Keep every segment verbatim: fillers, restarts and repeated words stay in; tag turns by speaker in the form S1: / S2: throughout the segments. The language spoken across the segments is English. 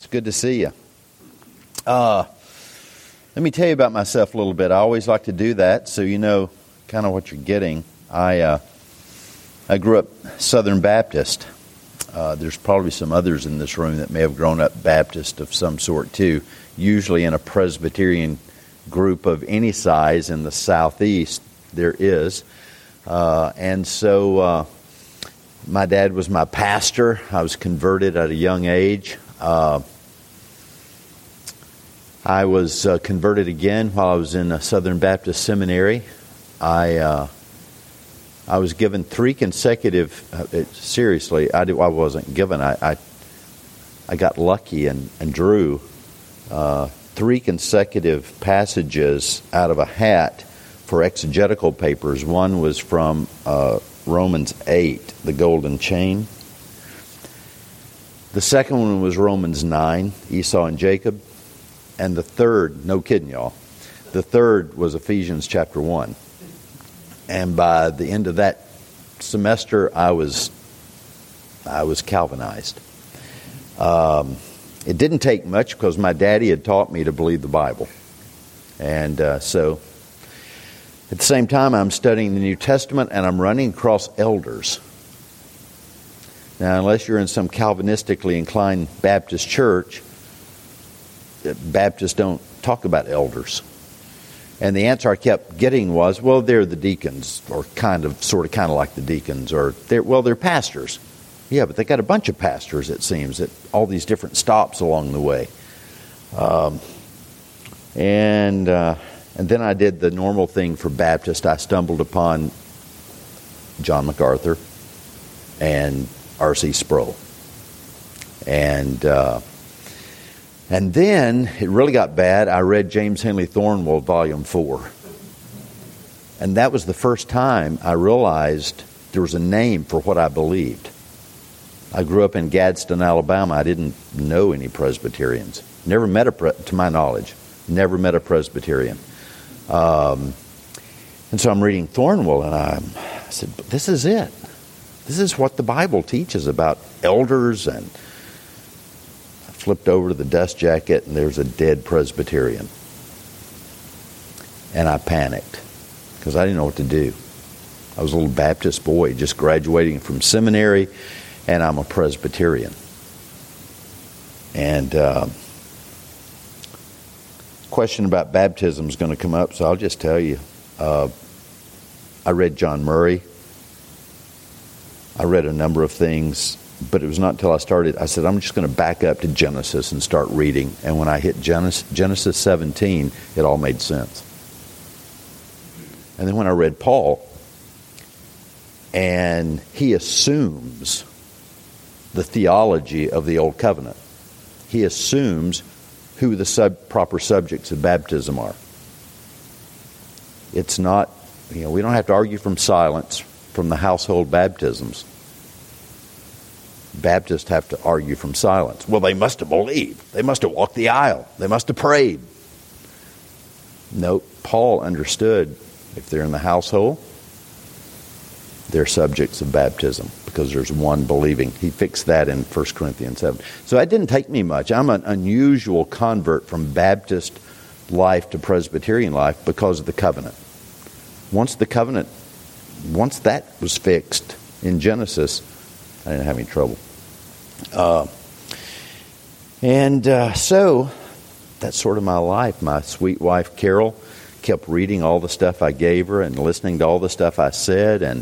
S1: good to see you. Uh, let me tell you about myself a little bit. I always like to do that so you know kind of what you're getting. I uh, I grew up Southern Baptist. Uh, there's probably some others in this room that may have grown up Baptist of some sort too, usually in a Presbyterian group of any size in the Southeast there is. Uh, and so uh, my dad was my pastor. I was converted at a young age. Uh, I was uh, converted again while I was in a Southern Baptist seminary. I uh, I was given three consecutive. Uh, it, seriously, I, did, I wasn't given. I, I I got lucky and and drew uh, three consecutive passages out of a hat for exegetical papers. One was from uh, Romans eight, the golden chain. The second one was Romans nine, Esau and Jacob. And the third, no kidding y'all, the third was Ephesians chapter one. And by the end of that semester, I was I was Calvinized. Um, it didn't take much because my daddy had taught me to believe the Bible. And uh, so at the same time, I'm studying the New Testament and I'm running across elders. Now, unless you're in some Calvinistically inclined Baptist church, Baptists don't talk about elders. And the answer I kept getting was, well, they're the deacons, or kind of, sort of, kind of like the deacons, or, they're well, they're pastors. Yeah, but they got a bunch of pastors, it seems, at all these different stops along the way. Um, and uh, and then I did the normal thing for Baptist. I stumbled upon John MacArthur and R C Sproul. And uh, and then it really got bad. I read James Henley Thornwell, Volume four. And that was the first time I realized there was a name for what I believed. I grew up in Gadsden, Alabama. I didn't know any Presbyterians. Never met a, pre- to my knowledge, never met a Presbyterian. Um, and so I'm reading Thornwell, and I, I said, this is it. This is what the Bible teaches about elders. And I flipped over to the dust jacket, and there's a dead Presbyterian. And I panicked because I didn't know what to do. I was a little Baptist boy just graduating from seminary, and I'm a Presbyterian. And uh, question about baptism is going to come up, so I'll just tell you. Uh, I read John Murray. I read a number of things, but it was not until I started, I said, I'm just going to back up to Genesis and start reading. And when I hit Genesis, Genesis seventeen, it all made sense. And then when I read Paul, and he assumes the theology of the Old Covenant. He assumes who the sub, proper subjects of baptism are. It's not, you know, we don't have to argue from silence from the household baptisms. Baptists have to argue from silence. Well, they must have believed. They must have walked the aisle. They must have prayed. No, Paul understood if they're in the household, they're subjects of baptism because there's one believing. He fixed that in First Corinthians seven. So that didn't take me much. I'm an unusual convert from Baptist life to Presbyterian life because of the covenant. Once the covenant, once that was fixed in Genesis, I didn't have any trouble. Uh, and uh, so that's sort of my life. My sweet wife, Carol, kept reading all the stuff I gave her and listening to all the stuff I said. And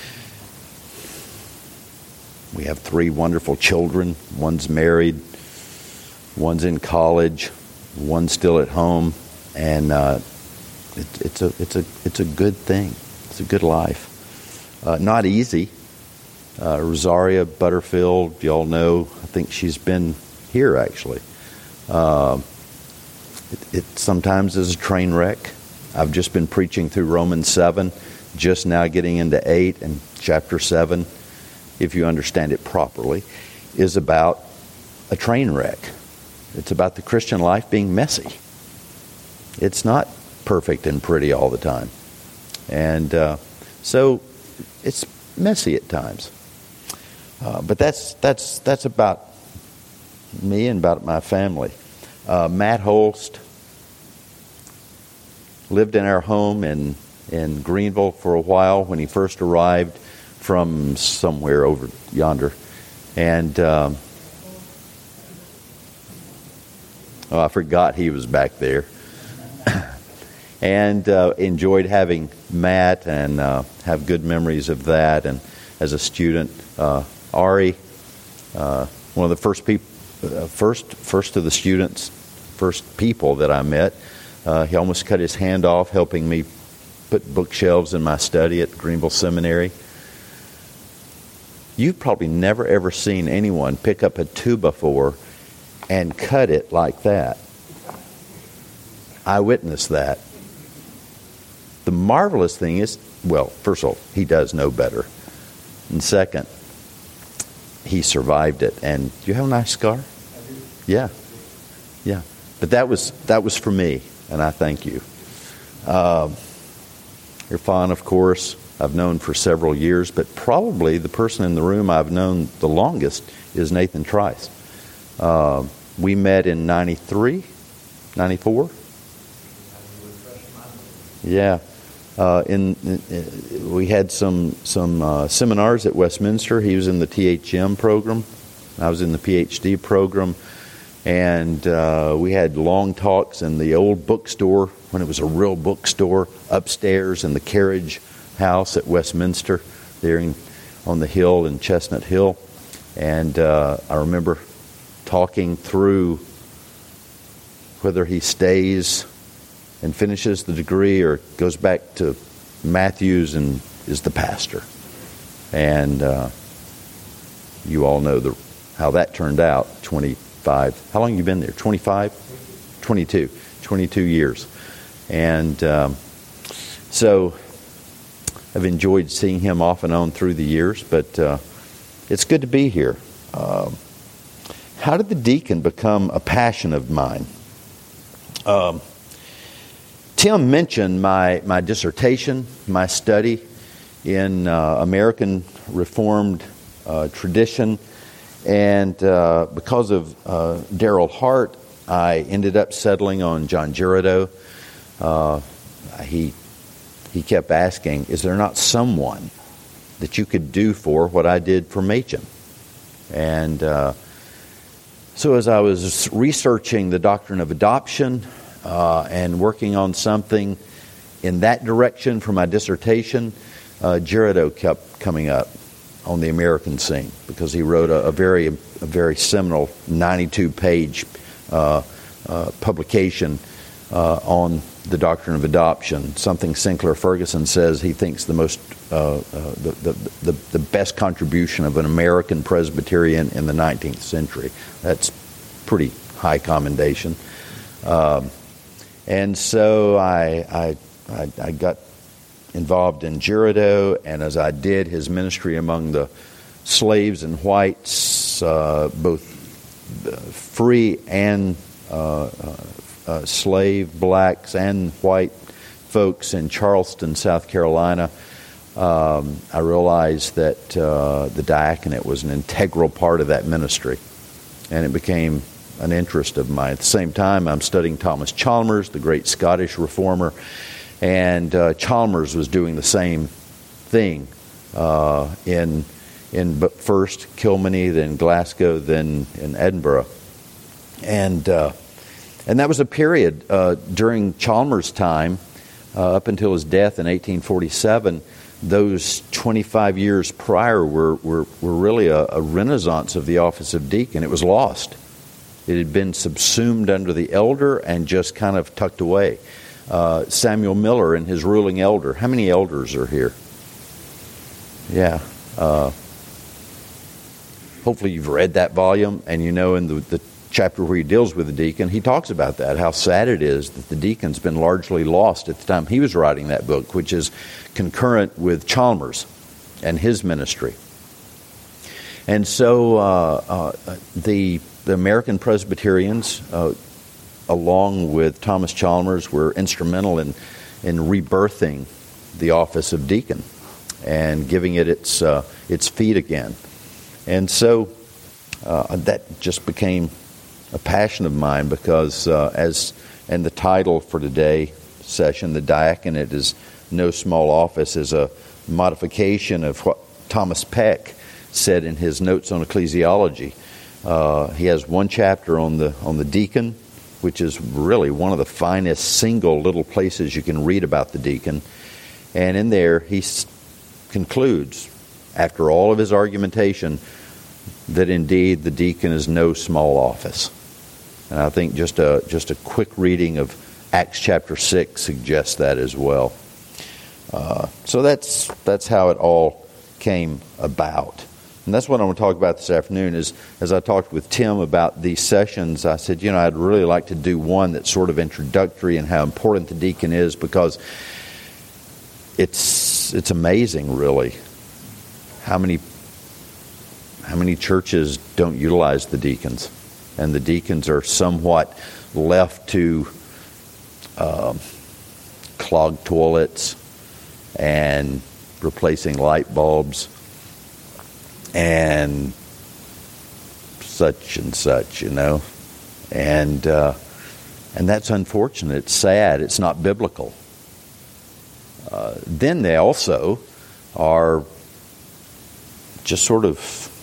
S1: we have three wonderful children. One's married. One's in college. One's still at home. And uh, it, it's a it's a it's a good thing. It's a good life. Uh, not easy. Uh, Rosaria Butterfield, you all know. I think she's been here actually. Uh, it, it sometimes is a train wreck. I've just been preaching through Romans seven, just now getting into eight, and chapter seven, if you understand it properly, is about a train wreck. It's about the Christian life being messy. It's not perfect and pretty all the time. And uh, so it's messy at times. Uh, but that's that's that's about me and about my family. Uh, Matt Holst lived in our home in, in Greenville for a while when he first arrived from somewhere over yonder. And, um, oh, I forgot he was back there. and uh, enjoyed having Matt and uh, have good memories of that. And as a student, uh, Ari, uh, one of the first people, uh, first first of the students, first people that I met, uh, he almost cut his hand off helping me put bookshelves in my study at Greenville Seminary. You've probably never ever seen anyone pick up a two by four and cut it like that. I witnessed that. The marvelous thing is, well, first of all, he does know better. And second, he survived it. And do you have a nice scar?
S2: I do.
S1: Yeah. Yeah. But that was that was for me, and I thank you. Uh, Irfan, of course, I've known for several years, but probably the person in the room I've known the longest is Nathan Trice. Uh, we met in ninety-three, ninety-four. Yeah. Uh, in, in we had some some uh, seminars at Westminster. He was in the T H M program. I was in the P H D program, and uh, we had long talks in the old bookstore when it was a real bookstore upstairs in the carriage house at Westminster, there in, on the hill in Chestnut Hill. And uh, I remember talking through whether he stays and finishes the degree or goes back to Matthews and is the pastor. And uh, you all know the how that turned out. twenty-five How long have you been there? twenty-five twenty-two twenty-two years. And um, so I've enjoyed seeing him off and on through the years, but uh, it's good to be here. Um, how did the deacon become a passion of mine? Um, Tim mentioned my, my dissertation, my study in uh, American Reformed uh, tradition. And uh, because of uh, Darrell Hart, I ended up settling on John Girardeau. Uh, he, he kept asking, is there not someone that you could do for what I did for Machen? And uh, so as I was researching the doctrine of adoption, Uh, and working on something in that direction for my dissertation, uh, Girardeau kept coming up on the American scene because he wrote a, a very, a very seminal ninety-two page uh, uh, publication uh, on the doctrine of adoption. Something Sinclair Ferguson says he thinks the most, uh, uh, the, the, the the best contribution of an American Presbyterian in the nineteenth century. That's pretty high commendation. Um, And so I, I I I got involved in Girardeau, and as I did his ministry among the slaves and whites, uh, both free and uh, uh, uh, slave, blacks and white folks in Charleston, South Carolina, um, I realized that uh, the diaconate was an integral part of that ministry, and it became an interest of mine. At the same time, I'm studying Thomas Chalmers, the great Scottish reformer, and uh, Chalmers was doing the same thing uh, in in but first Kilmeny, then Glasgow, then in Edinburgh, and uh, and that was a period uh, during Chalmers' time uh, up until his death in eighteen forty-seven. Those twenty-five years prior were were, were really a, a renaissance of the office of deacon. It was lost. It had been subsumed under the elder and just kind of tucked away. Uh, Samuel Miller and his ruling elder. How many elders are here? Yeah. Uh, hopefully you've read that volume, and you know in the, the chapter where he deals with the deacon, he talks about that, how sad it is that the deacon's been largely lost at the time he was writing that book, which is concurrent with Chalmers and his ministry. And so uh, uh, the... The American Presbyterians, uh, along with Thomas Chalmers, were instrumental in in rebirthing the office of deacon and giving it its uh, its feet again. And so uh, that just became a passion of mine because uh, as and the title for today's session, the diaconate is no small office, is a modification of what Thomas Peck said in his Notes on Ecclesiology. Uh, he has one chapter on the on the deacon, which is really one of the finest single little places you can read about the deacon. And in there, he s- concludes, after all of his argumentation, that indeed the deacon is no small office. And I think just a just a quick reading of Acts chapter six suggests that as well. Uh, so that's that's how it all came about. And that's what I want to talk about this afternoon. Is as I talked with Tim about these sessions, I said, you know, I'd really like to do one that's sort of introductory and how important the deacon is, because it's it's amazing, really, how many how many churches don't utilize the deacons, and the deacons are somewhat left to um, clog toilets and replacing light bulbs and such and such, you know, and uh, and that's unfortunate. It's sad. It's not biblical. Uh, then they also are just sort of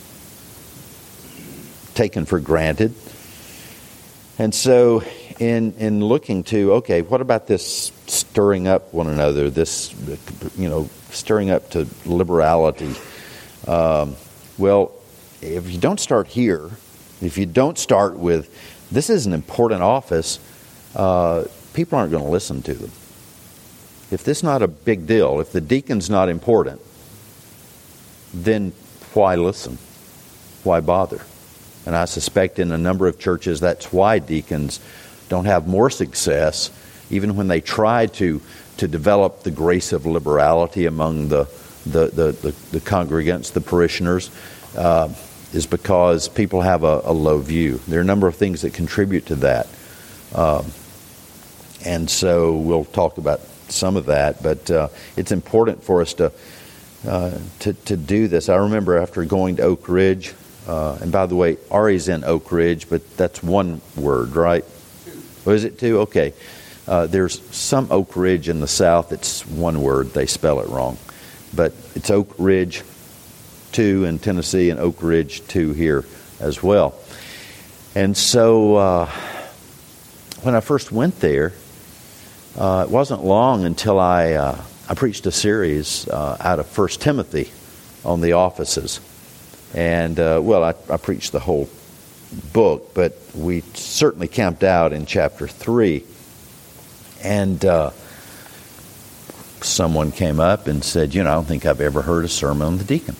S1: taken for granted, and so in in looking to okay, what about this stirring up one another? This, you know, stirring up to liberality. Um, Well, if you don't start here, if you don't start with, this is an important office, uh, people aren't going to listen to them. If this is not a big deal, if the deacon's not important, then why listen? Why bother? And I suspect in a number of churches that's why deacons don't have more success, even when they try to, to develop the grace of liberality among the The, the, the, the congregants, the parishioners, uh, is because people have a, a low view. There are a number of things that contribute to that. Um, and so we'll talk about some of that, but uh, it's important for us to, uh, to to do this. I remember after going to Oak Ridge, uh, and by the way, Ari's in Oak Ridge, but that's one word, right? Two. Oh, is it two? Okay. Uh, there's some Oak Ridge in the south that's one word. They spell it wrong. But it's Oak Ridge two in Tennessee and Oak Ridge two here as well. And so uh, when I first went there, uh, it wasn't long until I uh, I preached a series uh, out of First Timothy on the offices. And, uh, well, I, I preached the whole book, but we certainly camped out in chapter three. And Uh, someone came up and said, you know, I don't think I've ever heard a sermon on the deacon.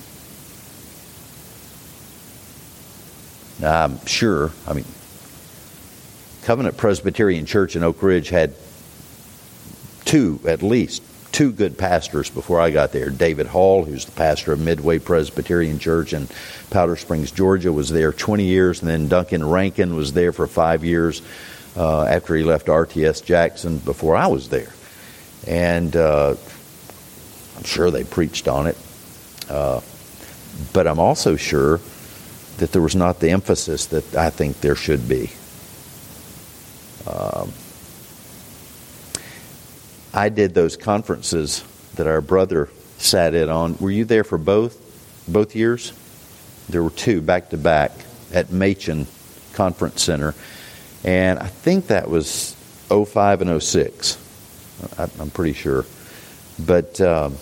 S1: Now, I'm sure, I mean, Covenant Presbyterian Church in Oak Ridge had two, at least, two good pastors before I got there. David Hall, who's the pastor of Midway Presbyterian Church in Powder Springs, Georgia, was there twenty years, and then Duncan Rankin was there for five years uh, after he left R T S Jackson before I was there. And uh, I'm sure they preached on it. Uh, but I'm also sure that there was not the emphasis that I think there should be. Um, I did those conferences that our brother sat in on. Were you there for both? Both years? There were two back to back at Machen Conference Center. And I think that was oh five and oh six. I'm pretty sure. But um,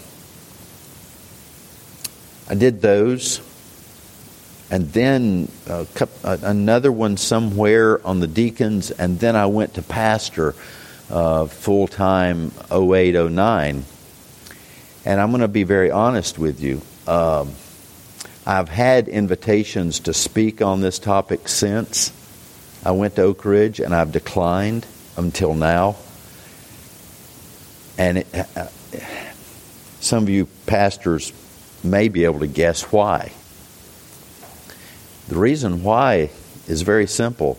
S1: I did those. And then a couple, another one somewhere on the deacons. And then I went to pastor uh, full-time oh eight, oh nine. And I'm going to be very honest with you. Um, I've had invitations to speak on this topic since I went to Oak Ridge, and I've declined until now. And it, uh, some of you pastors may be able to guess why. The reason why is very simple.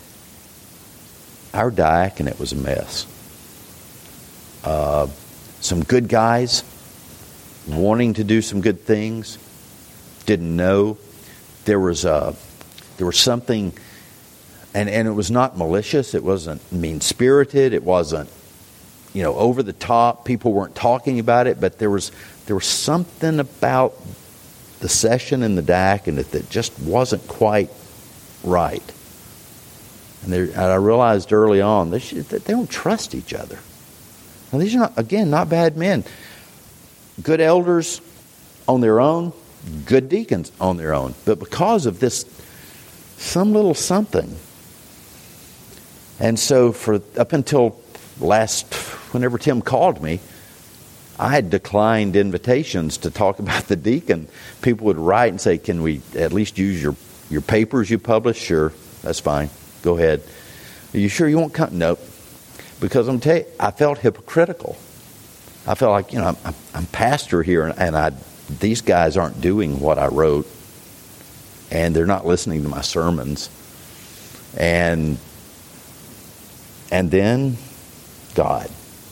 S1: Our diaconate was a mess. Uh, some good guys wanting to do some good things, didn't know. There was a There was something, and, and it was not malicious. It wasn't mean-spirited. It wasn't, you know, over the top. People weren't talking about it, but there was there was something about the session and the diaconate that just wasn't quite right. And, and I realized early on they, should, they don't trust each other. Now, these are not, again, not bad men. Good elders on their own, good deacons on their own. But because of this, some little something. And so for up until last, whenever Tim called me, I had declined invitations to talk about the deacon. People would write and say, can we at least use your, your papers you publish? Sure, that's fine. Go ahead. Are you sure you won't come? Nope. Because I'm telling you, I felt hypocritical. I felt like, you know, I'm, I'm, I'm pastor here, and, and I these guys aren't doing what I wrote, and they're not listening to my sermons. And and then God.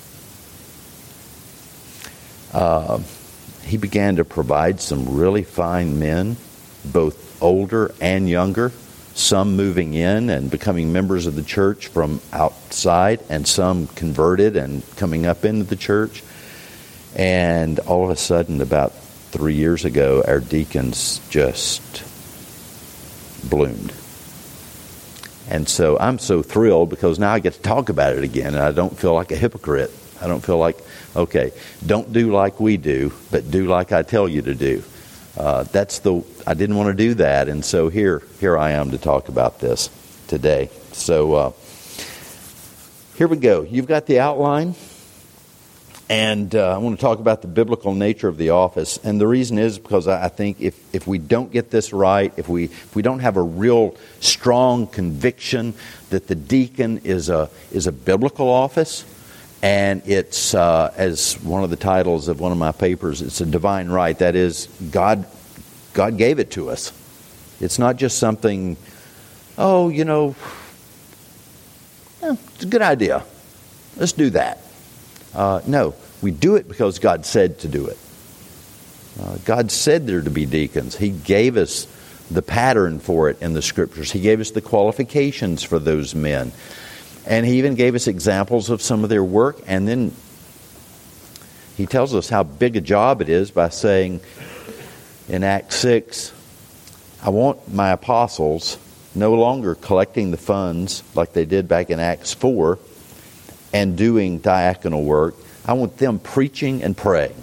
S1: Uh, he began to provide some really fine men, both older and younger, some moving in and becoming members of the church from outside, and some converted and coming up into the church. And all of a sudden, about three years ago, our deacons just bloomed. And so I'm so thrilled because now I get to talk about it again, and I don't feel like a hypocrite. I don't feel like, okay, don't do like we do, but do like I tell you to do. Uh, that's the, I didn't want to do that, and so here, here I am to talk about this today. So uh, here we go. You've got the outline, and uh, I want to talk about the biblical nature of the office. And the reason is because I think if, if we don't get this right, if we if we don't have a real strong conviction that the deacon is a is a biblical office, and it's, uh, as one of the titles of one of my papers, it's a divine right. That is, God God gave it to us. It's not just something, oh, you know, eh, it's a good idea. Let's do that. Uh, no, we do it because God said to do it. Uh, God said there to be deacons. He gave us the pattern for it in the Scriptures. He gave us the qualifications for those men. And He even gave us examples of some of their work. And then He tells us how big a job it is by saying in Acts six, I want my apostles no longer collecting the funds like they did back in Acts four and doing diaconal work. I want them preaching and praying.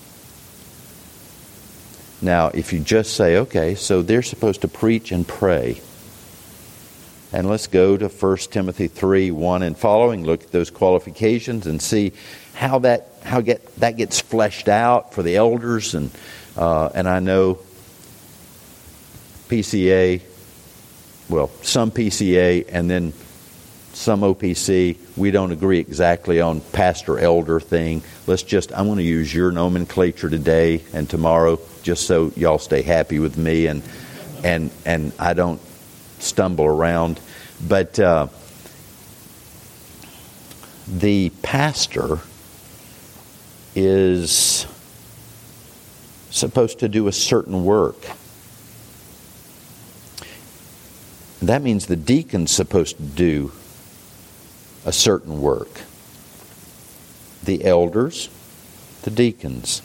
S1: Now, if you just say, okay, so they're supposed to preach and pray. And let's go to First Timothy three, one and following. Look at those qualifications and see how that how get that gets fleshed out for the elders. And uh, and I know P C A, well, some P C A and then some O P C. We don't agree exactly on pastor-elder thing. Let's just, I'm going to use your nomenclature today and tomorrow, just so y'all stay happy with me and and and I don't stumble around. But uh, the pastor is supposed to do a certain work. That means the deacon's supposed to do a certain work. The elders, the deacons.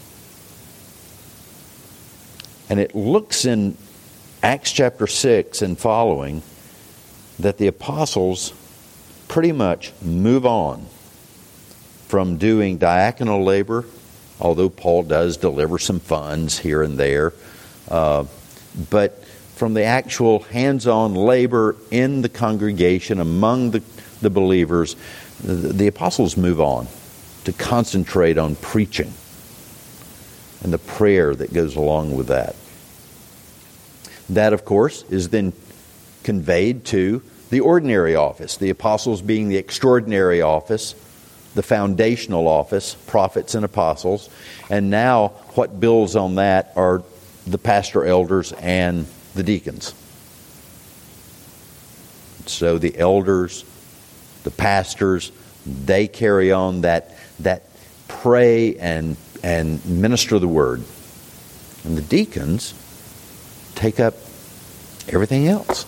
S1: And it looks in Acts chapter six and following that the apostles pretty much move on from doing diaconal labor, although Paul does deliver some funds here and there, uh, but from the actual hands-on labor in the congregation among the, the believers, the, the apostles move on to concentrate on preaching and the prayer that goes along with that. That, of course, is then conveyed to the ordinary office, the apostles being the extraordinary office, the foundational office, prophets and apostles. And now what builds on that are the pastor elders and the deacons. So the elders, the pastors, they carry on that that pray and and minister the word. And the deacons take up everything else.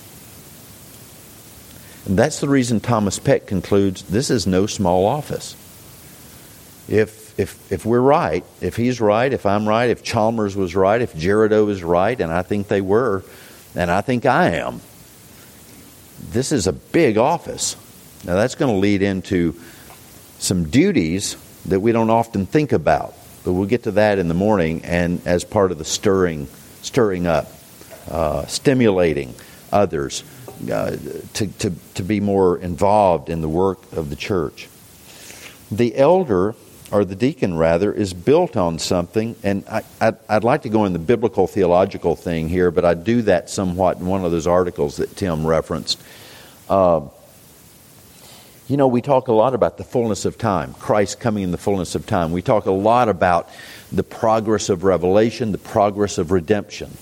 S1: And that's the reason Thomas Peck concludes this is no small office. If if if we're right, if he's right, if I'm right, if Chalmers was right, if Jericho is right, and I think they were, and I think I am, this is a big office. Now that's going to lead into some duties that we don't often think about, but we'll get to that in the morning and as part of the stirring, stirring up, uh, stimulating others uh, to, to, to be more involved in the work of the church. The elder, or the deacon rather, is built on something, and I, I'd, I'd like to go in the biblical theological thing here, but I do that somewhat in one of those articles that Tim referenced. Uh, You know, we talk a lot about the fullness of time, Christ coming in the fullness of time. We talk a lot about the progress of revelation, the progress of redemption.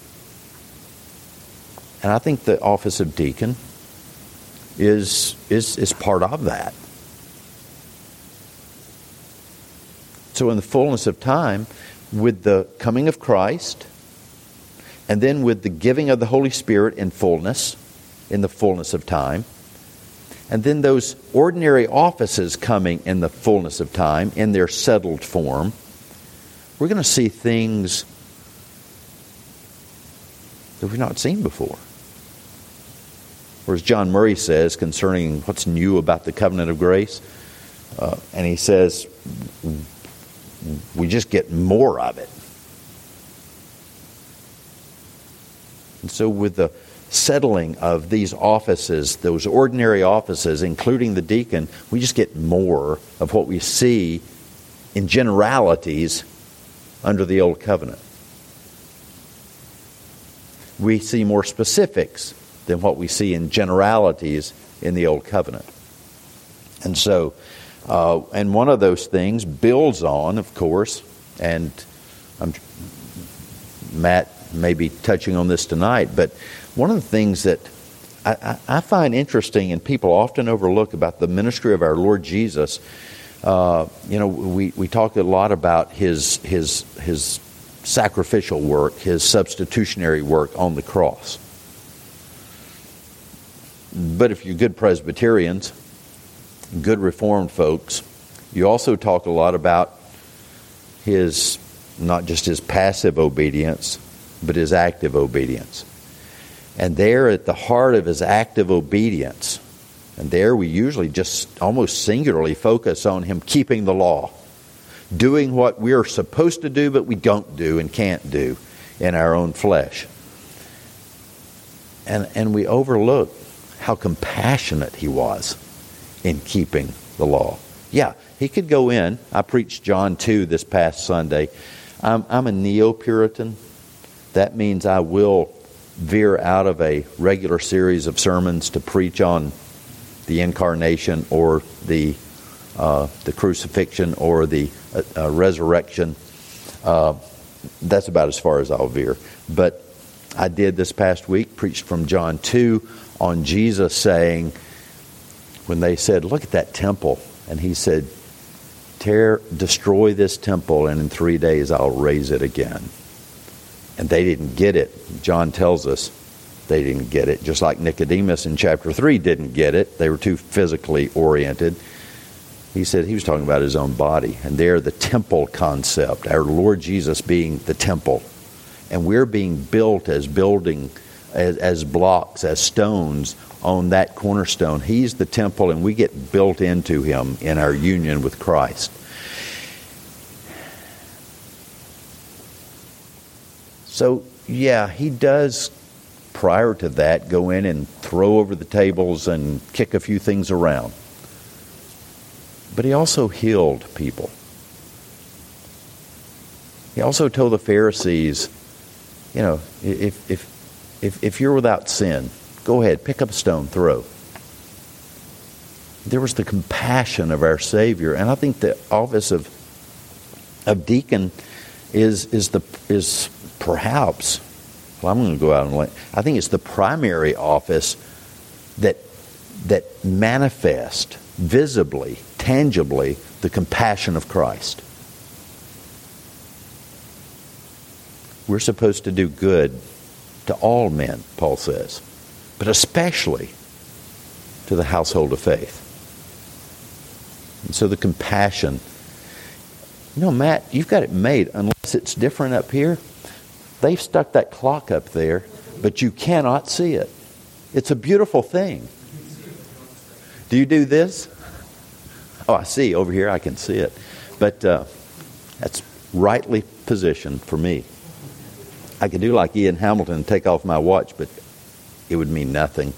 S1: And I think the office of deacon is, is, is part of that. So in the fullness of time, with the coming of Christ, and then with the giving of the Holy Spirit in fullness, in the fullness of time, and then those ordinary offices coming in the fullness of time, in their settled form, we're going to see things that we've not seen before. Or as John Murray says concerning what's new about the covenant of grace, uh, and he says, we just get more of it. And so with the settling of these offices, those ordinary offices, including the deacon, we just get more of what we see in generalities under the Old Covenant. We see more specifics than what we see in generalities in the Old Covenant. And so, uh, and one of those things builds on, of course, and I'm, Matt may be touching on this tonight, but one of the things that I, I, I find interesting and people often overlook about the ministry of our Lord Jesus, uh, you know, we, we talk a lot about his his his sacrificial work, his substitutionary work on the cross. But if you're good Presbyterians, good Reformed folks, you also talk a lot about his, not just his passive obedience, but his active obedience. And there at the heart of his active obedience, and there we usually just almost singularly focus on him keeping the law, doing what we're supposed to do but we don't do and can't do in our own flesh. And, and we overlook how compassionate he was in keeping the law. Yeah, he could go in. I preached John two this past Sunday. I'm, I'm a neo-Puritan. That means I will veer out of a regular series of sermons to preach on the incarnation or the uh, the crucifixion or the uh, uh, resurrection. Uh, that's about as far as I'll veer. But I did this past week, preached from John two on Jesus saying, when they said, look at that temple, and he said, tear, destroy this temple, and in three days I'll raise it again. And they didn't get it. John tells us they didn't get it. Just like Nicodemus in chapter three didn't get it. They were too physically oriented. He said he was talking about his own body. And there, the temple concept, our Lord Jesus being the temple. And we're being built as building, as, as blocks, as stones on that cornerstone. He's the temple, and we get built into him in our union with Christ. So, yeah, he does, prior to that, go in and throw over the tables and kick a few things around. But he also healed people. He also told the Pharisees, you know, if if if, if you're without sin, go ahead, pick up a stone, throw. There was the compassion of our Savior, and I think the office of of deacon is is the is perhaps, well, I'm going to go out and let, I think it's the primary office that that manifests visibly, tangibly, the compassion of Christ. We're supposed to do good to all men, Paul says, but especially to the household of faith. And so the compassion, you know, Matt, you've got it made, unless it's different up here. They've stuck that clock up there, but you cannot see it. It's a beautiful thing. Do you do this? Oh, I see. Over here I can see it. But uh, that's rightly positioned for me. I could do like Ian Hamilton and take off my watch, but it would mean nothing.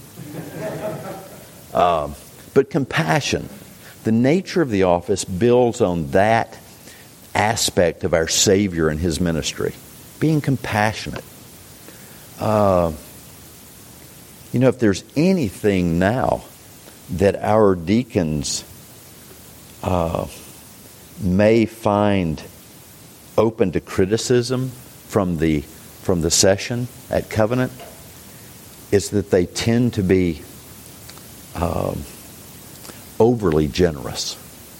S1: Um, but compassion. The nature of the office builds on that aspect of our Savior and His ministry. Being compassionate. Uh, you know, if there's anything now that our deacons uh, may find open to criticism from the from the session at Covenant, is that they tend to be um, overly generous.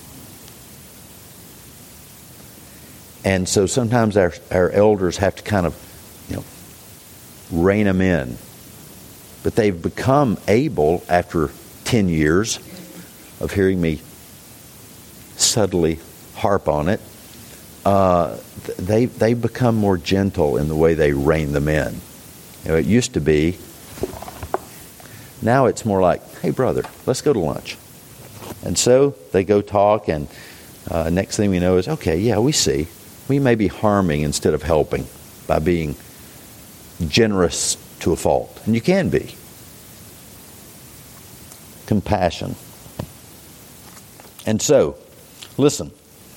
S1: And so sometimes our, our elders have to kind of, you know, rein them in. But they've become able, after ten years of hearing me subtly harp on it, uh, they, they've become more gentle in the way they rein them in. You know, it used to be, now it's more like, hey brother, let's go to lunch. And so they go talk, and uh, next thing we know is, okay, yeah, we see. We may be harming instead of helping by being generous to a fault. And you can be. Compassion. And so, listen.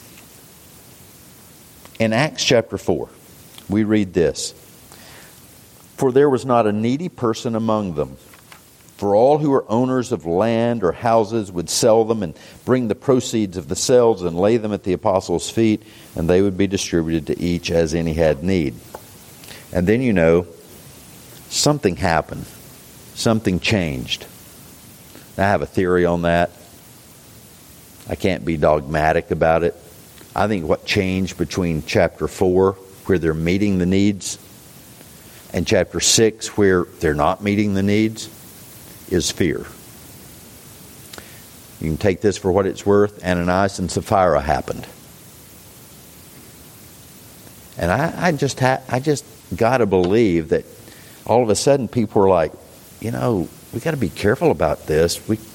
S1: In Acts chapter four, we read this. For there was not a needy person among them. For all who were owners of land or houses would sell them and bring the proceeds of the sales and lay them at the apostles' feet, and they would be distributed to each as any had need. And then, you know, something happened. Something changed. I have a theory on that. I can't be dogmatic about it. I think what changed between chapter four, where they're meeting the needs, and chapter six, where they're not meeting the needs, is fear. You can take this for what it's worth. Ananias and Sapphira happened. And I, I just ha- I just got to believe that all of a sudden people were like, you know, we got to be careful about this. We,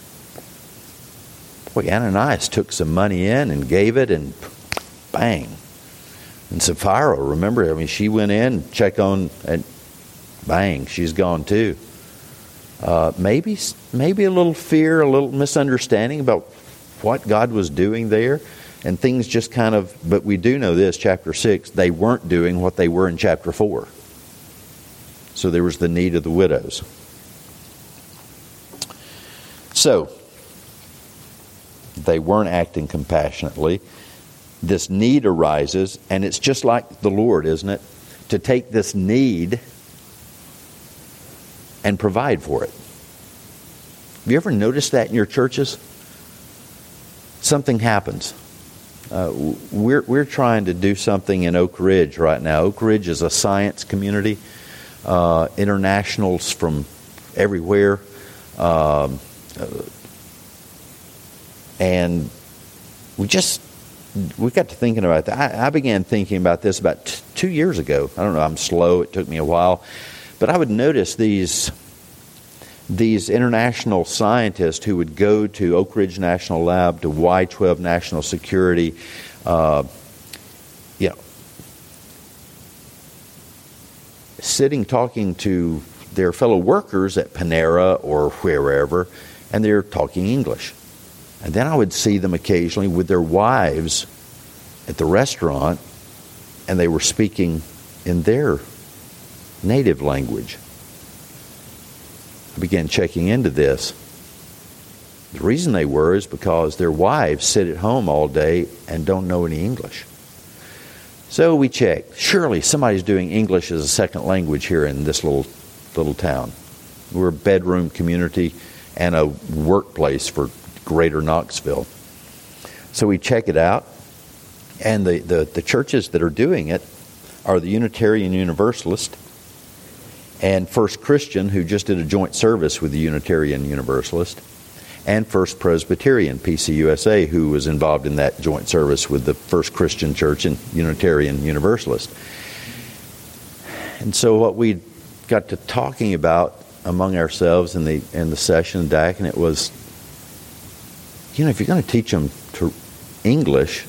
S1: boy, Ananias took some money in and gave it, and bang. And Sapphira, remember, I mean, she went in, checked on, and bang, she's gone too. Uh, maybe, maybe a little fear, a little misunderstanding about what God was doing there, and things just kind of. But we do know this, chapter six, they weren't doing what they were in chapter four. So there was the need of the widows. So they weren't acting compassionately. This need arises, and it's just like the Lord, isn't it? To take this need and provide for it. Have you ever noticed that in your churches? Something happens. Uh, we're we're trying to do something in Oak Ridge right now. Oak Ridge is a science community. Uh, internationals from everywhere. Um, uh, and we just, we got to thinking about that. I, I began thinking about this about t- two years ago. I don't know, I'm slow. It took me a while. But I would notice these these international scientists who would go to Oak Ridge National Lab, to Y twelve National Security, uh, you know, sitting talking to their fellow workers at Panera or wherever, and they're talking English. And then I would see them occasionally with their wives at the restaurant, and they were speaking in their native language. I began checking into this. The reason they were is because their wives sit at home all day and don't know any English. So we checked. Surely somebody's doing English as a second language here in this little little town. We're a bedroom community and a workplace for greater Knoxville. So we check it out, and the, the, the churches that are doing it are the Unitarian Universalist and First Christian, who just did a joint service with the Unitarian Universalist, and First Presbyterian, P C U S A, who was involved in that joint service with the First Christian Church and Unitarian Universalist. And so what we got to talking about among ourselves in the in the session, D A C, and it was, you know, if you're going to teach them to English,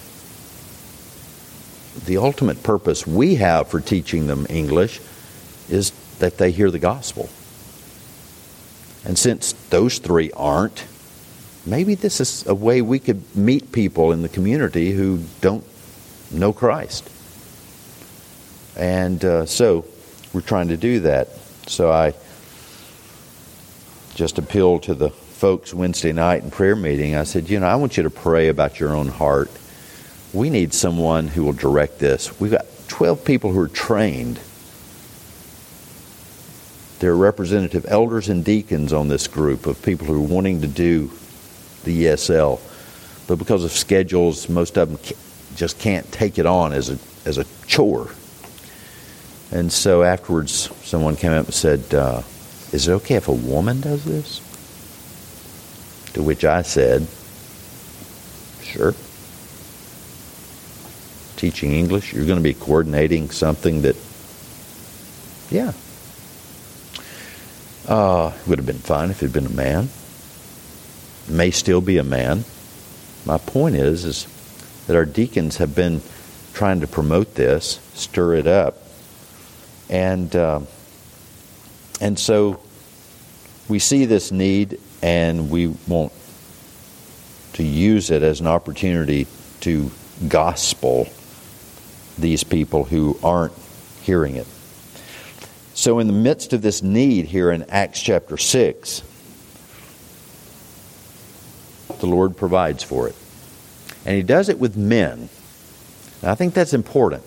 S1: the ultimate purpose we have for teaching them English is that they hear the gospel. And since those three aren't, maybe this is a way we could meet people in the community who don't know Christ. And uh, so we're trying to do that. So I just appealed to the folks Wednesday night in prayer meeting. I said, you know, I want you to pray about your own heart. We need someone who will direct this. We've got twelve people who are trained. There are representative elders and deacons on this group of people who are wanting to do the E S L. But because of schedules, most of them just can't take it on as a as a chore. And so afterwards, someone came up and said, uh, is it okay if a woman does this? To which I said, sure. Teaching English, you're going to be coordinating something that, yeah. Uh, would have been fine if it had been a man. May still be a man. My point is, is that our deacons have been trying to promote this, stir it up. And uh, and so we see this need, and we want to use it as an opportunity to gospel these people who aren't hearing it. So in the midst of this need here in Acts chapter six, the Lord provides for it. And He does it with men. And I think that's important.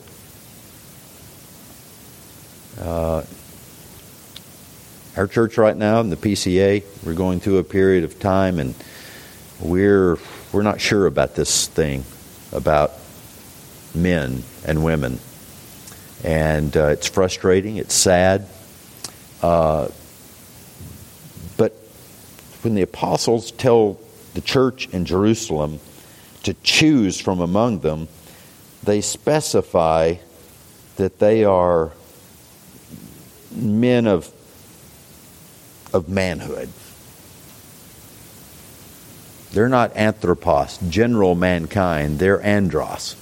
S1: Uh, our church right now in the P C A, we're going through a period of time, and we're we're not sure about this thing about men and women. And uh, it's frustrating, it's sad. Uh, but when the apostles tell the church in Jerusalem to choose from among them, they specify that they are men of of manhood. They're not anthropos, general mankind. They're andros.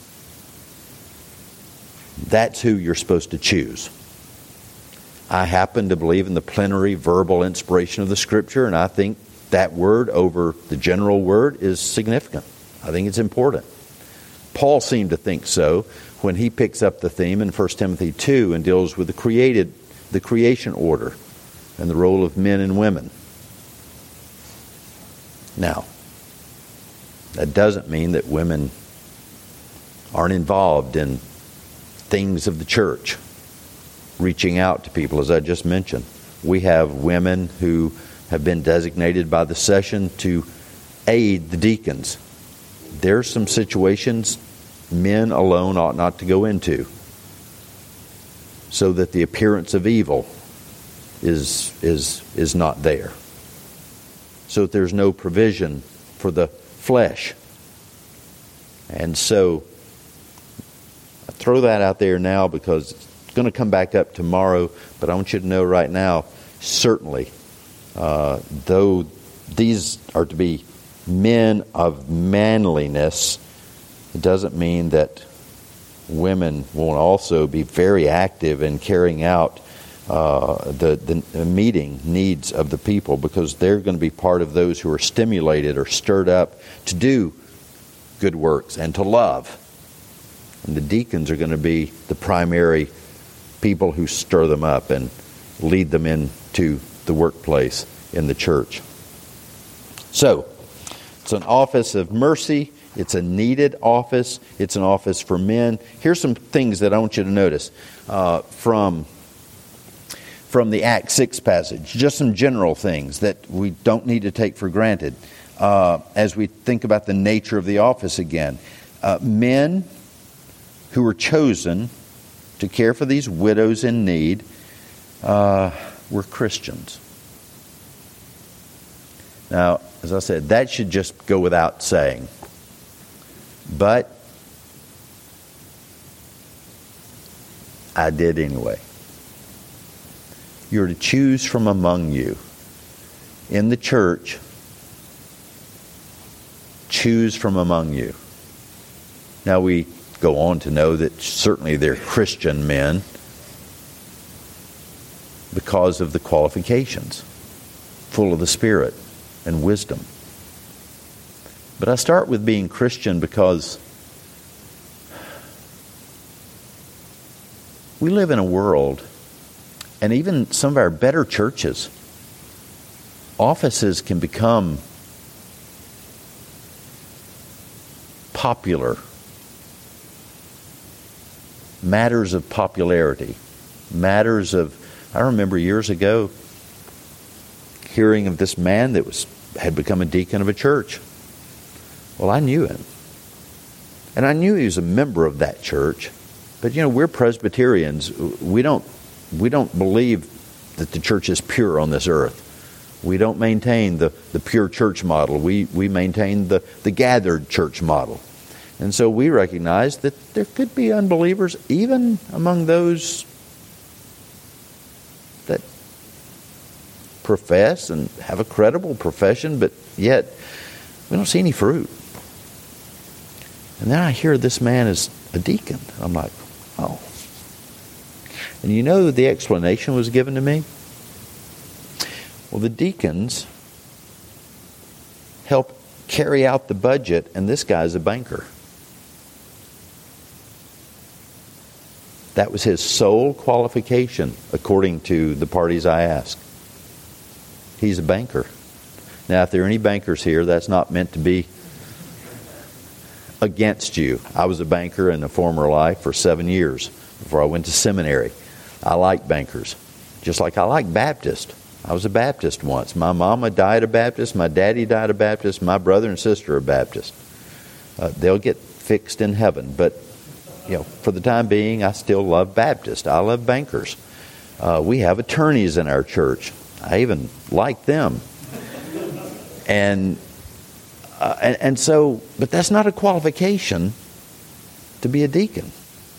S1: That's who you're supposed to choose. I happen to believe in the plenary verbal inspiration of the Scripture, and I think that word over the general word is significant. I think it's important. Paul seemed to think so when he picks up the theme in First Timothy two and deals with the created, the creation order and the role of men and women. Now, that doesn't mean that women aren't involved in things of the church, reaching out to people, as I just mentioned. We have women who have been designated by the session to aid the deacons. There's some situations men alone ought not to go into, so that the appearance of evil is is is not there. So that there's no provision for the flesh. And so I throw that out there now because it's going to come back up tomorrow, but I want you to know right now, certainly, uh, though these are to be men of manliness, it doesn't mean that women won't also be very active in carrying out uh, the, the meeting needs of the people, because they're going to be part of those who are stimulated or stirred up to do good works and to love. And the deacons are going to be the primary people who stir them up and lead them into the workplace in the church. So, it's an office of mercy. It's a needed office. It's an office for men. Here's some things that I want you to notice uh, from, from the Acts six passage. Just some general things that we don't need to take for granted uh, as we think about the nature of the office again. Uh, men who were chosen to care for these widows in need, uh, we're Christians. Now, as I said, that should just go without saying. But I did anyway. You're to choose from among you. In the church, choose from among you. Now we go on to know that certainly they're Christian men because of the qualifications, full of the Spirit and wisdom. But I start with being Christian because we live in a world, and even some of our better churches, offices can become popular, matters of popularity, matters of, I remember years ago hearing of this man that was had become a deacon of a church. Well, I knew him. And I knew he was a member of that church. But you know, we're Presbyterians. We don't we don't believe that the church is pure on this earth. We don't maintain the, the pure church model. We we maintain the, the gathered church model. And so we recognize that there could be unbelievers even among those that profess and have a credible profession, but yet we don't see any fruit. And then I hear this man is a deacon. I'm like, oh. And you know the explanation was given to me? Well, the deacons help carry out the budget, and this guy's a banker. That was his sole qualification, according to the parties I asked. He's a banker. Now, if there are any bankers here, that's not meant to be against you. I was a banker in a former life for seven years before I went to seminary. I like bankers, just like I like Baptist. I was a Baptist once. My mama died a Baptist. My daddy died a Baptist. My brother and sister are Baptist. Uh, they'll get fixed in heaven. But, you know, for the time being, I still love Baptist. I love bankers. Uh, we have attorneys in our church. I even like them. And, uh, and and so, but that's not a qualification to be a deacon.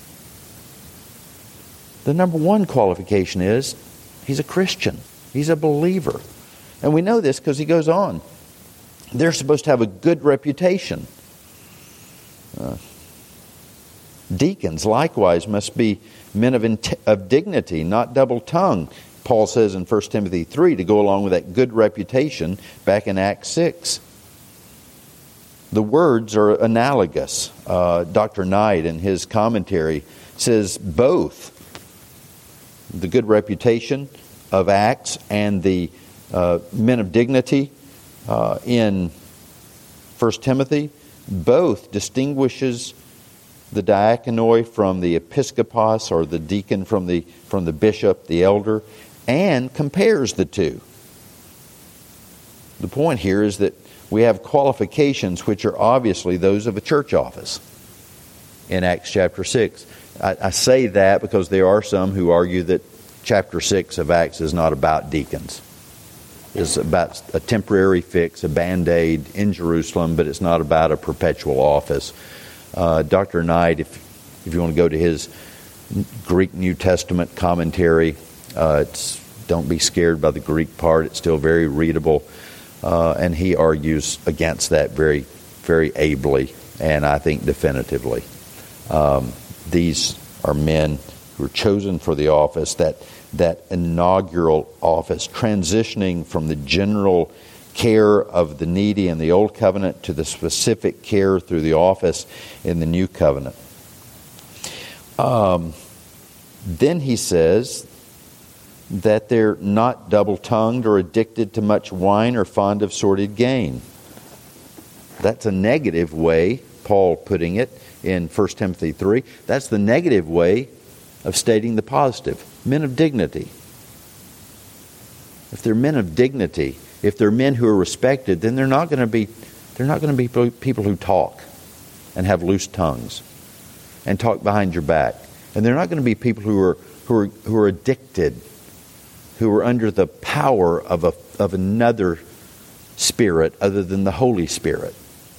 S1: The number one qualification is he's a Christian. He's a believer. And we know this because he goes on. They're supposed to have a good reputation. Uh, deacons, likewise, must be men of, int- of dignity, not double-tongued. Paul says in First Timothy three to go along with that good reputation back in Acts six. The words are analogous. Uh, Doctor Knight in his commentary says both the good reputation of Acts and the uh, men of dignity uh, in First Timothy, both distinguishes the diakonoi from the episkopos, or the deacon from the from the bishop, the elder, and compares the two. The point here is that we have qualifications which are obviously those of a church office in Acts chapter six. I, I say that because there are some who argue that chapter six of Acts is not about deacons. It's about a temporary fix, a band-aid in Jerusalem, but it's not about a perpetual office. Uh, Doctor Knight, if if you want to go to his Greek New Testament commentary, uh, it's, don't be scared by the Greek part. It's still very readable. Uh, and he argues against that very, very ably, and I think definitively. Um, these are men who are chosen for the office, that that inaugural office, transitioning from the general care of the needy in the Old Covenant to the specific care through the office in the New Covenant. Um, then he says that they're not double-tongued or addicted to much wine or fond of sordid gain. That's a negative way, Paul putting it in First Timothy three. That's the negative way of stating the positive. Men of dignity. If they're men of dignity, if they're men who are respected, then they're not going to be they're not going to be people who talk and have loose tongues and talk behind your back. And they're not going to be people who are who are who are addicted who are under the power of a of another spirit other than the Holy Spirit.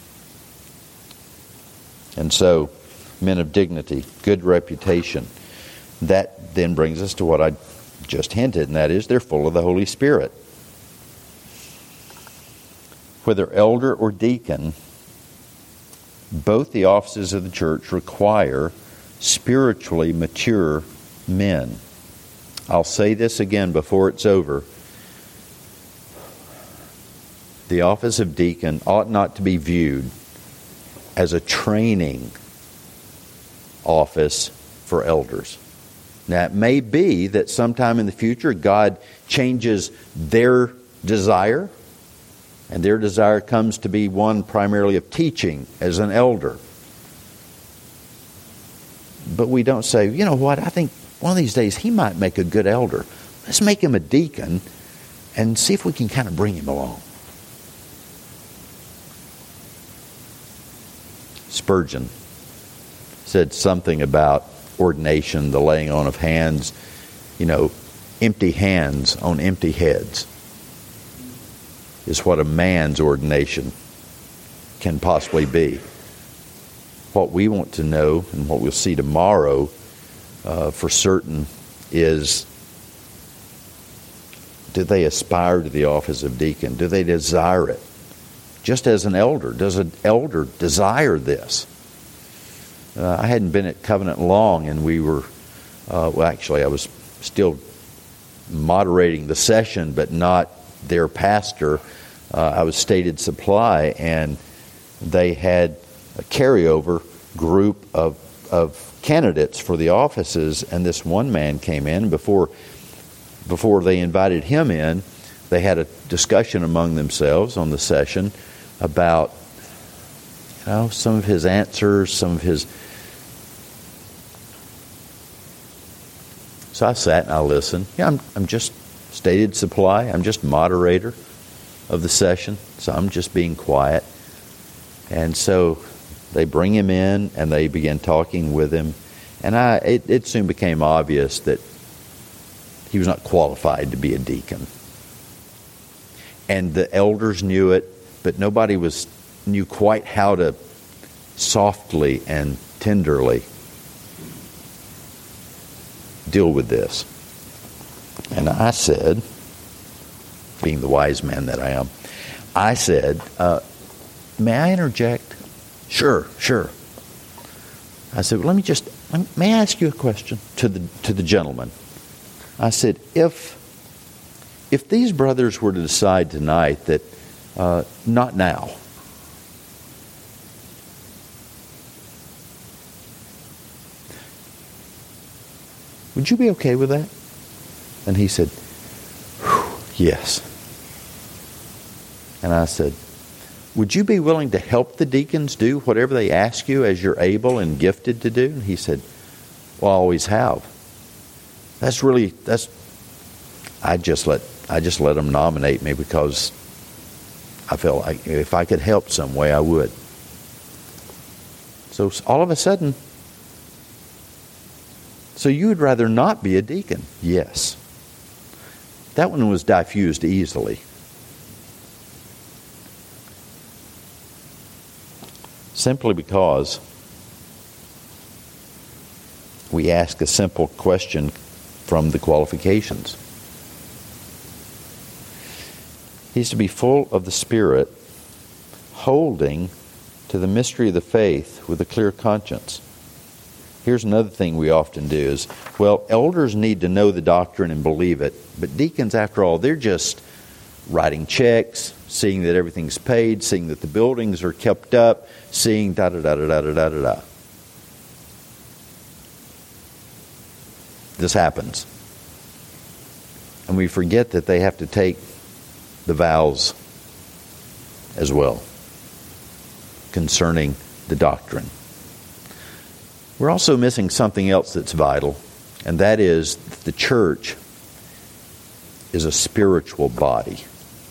S1: And so, men of dignity, good reputation. That then brings us to what I just hinted, and that is they're full of the Holy Spirit. Whether elder or deacon, both the offices of the church require spiritually mature men. I'll say this again before it's over. The office of deacon ought not to be viewed as a training office for elders. Now, it may be that sometime in the future God changes their desire, and their desire comes to be one primarily of teaching as an elder. But we don't say, you know what, I think one of these days he might make a good elder. Let's make him a deacon and see if we can kind of bring him along. Spurgeon said something about ordination, the laying on of hands, you know, empty hands on empty heads is what a man's ordination can possibly be. What we want to know, and what we'll see tomorrow uh, for certain, is do they aspire to the office of deacon? Do they desire it? Just as an elder, does an elder desire this? Uh, I hadn't been at Covenant long, and we were, uh, well, actually, I was still moderating the session, but not their pastor. Uh, I was stated supply, and they had a carryover group of of candidates for the offices, and this one man came in. Before before they invited him in, they had a discussion among themselves on the session about, you know, some of his answers, some of his. So I sat and I listened. Yeah, I'm I'm just stated supply. I'm just moderator of the session, so I'm just being quiet. And so they bring him in and they begin talking with him, and I it, it soon became obvious that he was not qualified to be a deacon. And the elders knew it, but nobody was knew quite how to softly and tenderly deal with this. And I said, being the wise man that I am, I said, uh, may I interject? Sure, sure. I said, well, let me just, may I ask you a question to the to the gentleman? I said, if if these brothers were to decide tonight that uh, not now, would you be okay with that? And he said, yes. And I said, would you be willing to help the deacons do whatever they ask you as you're able and gifted to do? And he said, well, I always have. That's really, that's, I just let, I just let them nominate me because I felt like if I could help some way, I would. So all of a sudden, so you would rather not be a deacon? Yes. That one was diffused easily. Simply because we ask a simple question from the qualifications. He's to be full of the Spirit, holding to the mystery of the faith with a clear conscience. Here's another thing we often do is, well, elders need to know the doctrine and believe it, but deacons, after all, they're just writing checks, seeing that everything's paid, seeing that the buildings are kept up, seeing da-da-da-da-da-da-da-da. This happens. And we forget that they have to take the vows as well concerning the doctrine. We're also missing something else that's vital, and that is the church is a spiritual body.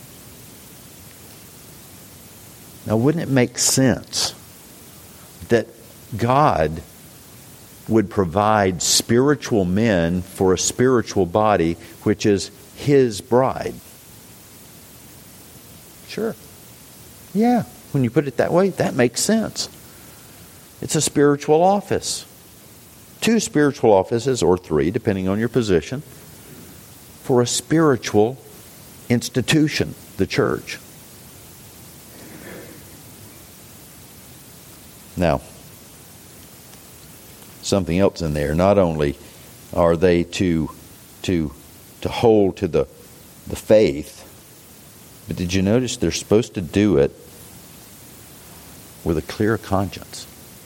S1: Now, wouldn't it make sense that God would provide spiritual men for a spiritual body, which is His bride. Sure. Yeah, when you put it that way, that makes sense. It's a spiritual office. Two spiritual offices, or three, depending on your position, for a spiritual institution, the church. Now, something else in there. Not only are they to to to hold to the the faith, but did you notice they're supposed to do it with a clear conscience?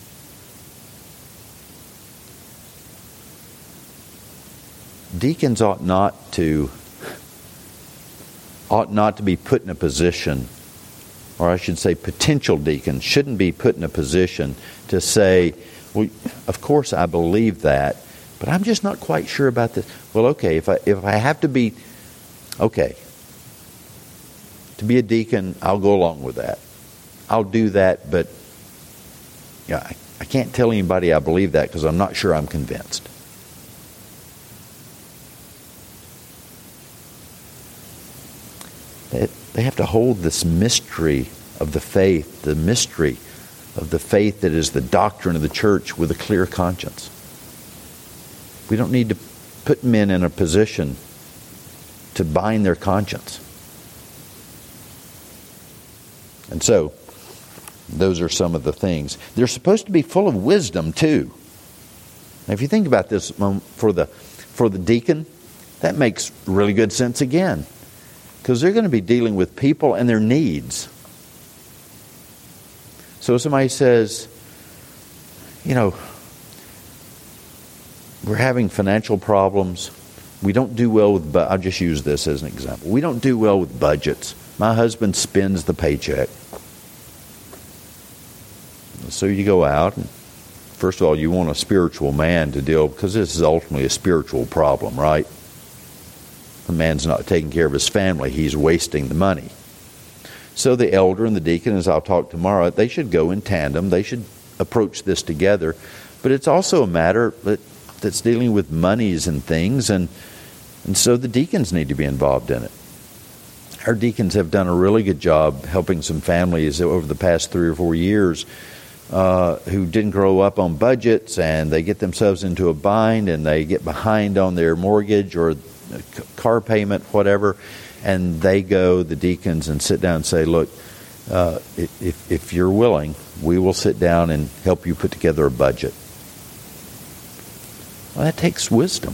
S1: Deacons ought not to ought not to be put in a position, or I should say potential deacons shouldn't be put in a position to say, well, of course I believe that, but I'm just not quite sure about this. Well, okay, if I if I have to be, okay, to be a deacon, I'll go along with that. I'll do that, but yeah, I, I can't tell anybody I believe that because I'm not sure I'm convinced. They, they have to hold this mystery of the faith, the mystery of the faith that is the doctrine of the church with a clear conscience. We don't need to put men in a position to bind their conscience. And so, those are some of the things. They're supposed to be full of wisdom too. Now, if you think about this for the for the deacon, that makes really good sense again. Because they're going to be dealing with people and their needs. So somebody says, you know, we're having financial problems. We don't do well with, bu- I'll just use this as an example. We don't do well with budgets. My husband spends the paycheck. So you go out, and first of all, you want a spiritual man to deal, because this is ultimately a spiritual problem, right? The man's not taking care of his family. He's wasting the money. So the elder and the deacon, as I'll talk tomorrow, they should go in tandem. They should approach this together. But it's also a matter that, that's dealing with monies and things, and and so the deacons need to be involved in it. Our deacons have done a really good job helping some families over the past three or four years uh, who didn't grow up on budgets, and they get themselves into a bind, and they get behind on their mortgage or car payment, whatever, and they go, the deacons, and sit down and say, look, uh, if, if you're willing, we will sit down and help you put together a budget. Well, that takes wisdom.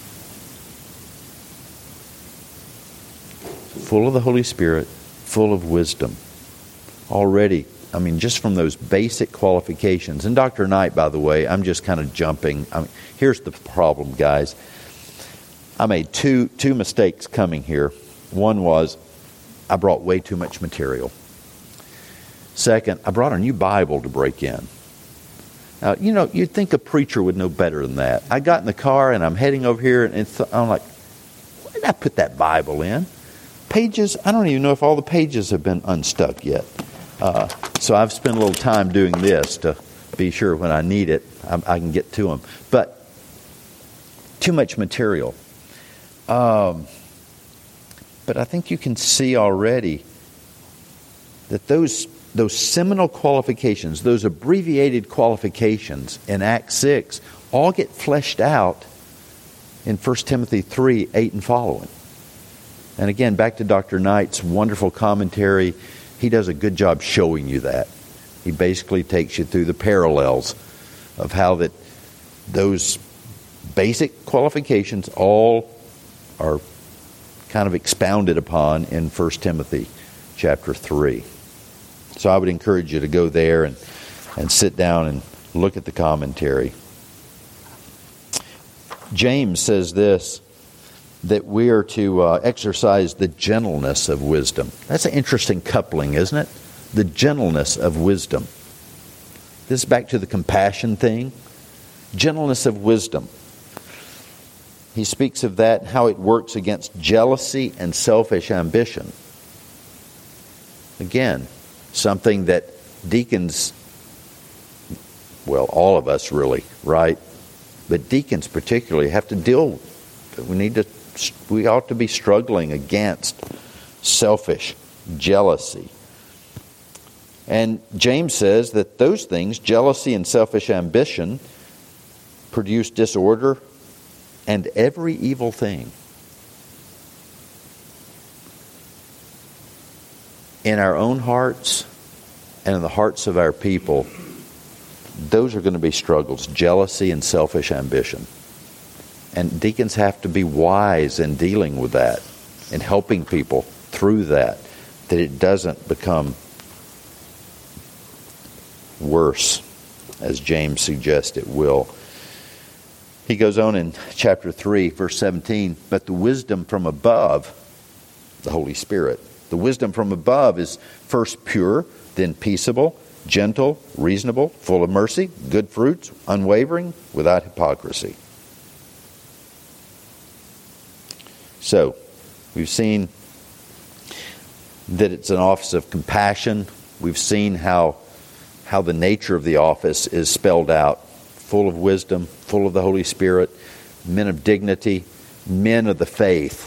S1: Full of the Holy Spirit, full of wisdom. Already, I mean, just from those basic qualifications. And Doctor Knight, by the way, I'm just kind of jumping. I mean, here's the problem, guys. I made two two mistakes coming here. One was I brought way too much material. Second, I brought a new Bible to break in. Now, you know, you'd think a preacher would know better than that. I got in the car and I'm heading over here, and th- I'm like, why did I put that Bible in? Pages, I don't even know if all the pages have been unstuck yet. Uh, so I've spent a little time doing this to be sure when I need it, I, I can get to them. But too much material. Um, but I think you can see already that those those seminal qualifications, those abbreviated qualifications in Acts six, all get fleshed out in First Timothy three, eight and following. And again, back to Doctor Knight's wonderful commentary, he does a good job showing you that. He basically takes you through the parallels of how that those basic qualifications all are kind of expounded upon in First Timothy chapter three. So I would encourage you to go there and, and sit down and look at the commentary. James says this, that we are to uh, exercise the gentleness of wisdom. That's an interesting coupling, isn't it? The gentleness of wisdom. This is back to the compassion thing. Gentleness of wisdom. He speaks of that, how it works against jealousy and selfish ambition. Again, something that deacons, well, all of us really, right? But deacons particularly have to deal with. We need to we ought to be struggling against selfish jealousy. And James says that those things, jealousy and selfish ambition, produce disorder and every evil thing. In our own hearts and in the hearts of our people, those are going to be struggles, jealousy and selfish ambition. And deacons have to be wise in dealing with that and helping people through that, that it doesn't become worse, as James suggests it will. He goes on in chapter three, verse seventeen, but the wisdom from above, the Holy Spirit, the wisdom from above is first pure, then peaceable, gentle, reasonable, full of mercy, good fruits, unwavering, without hypocrisy. So, we've seen that it's an office of compassion. We've seen how, how the nature of the office is spelled out, full of wisdom, full of the Holy Spirit, men of dignity, men of the faith.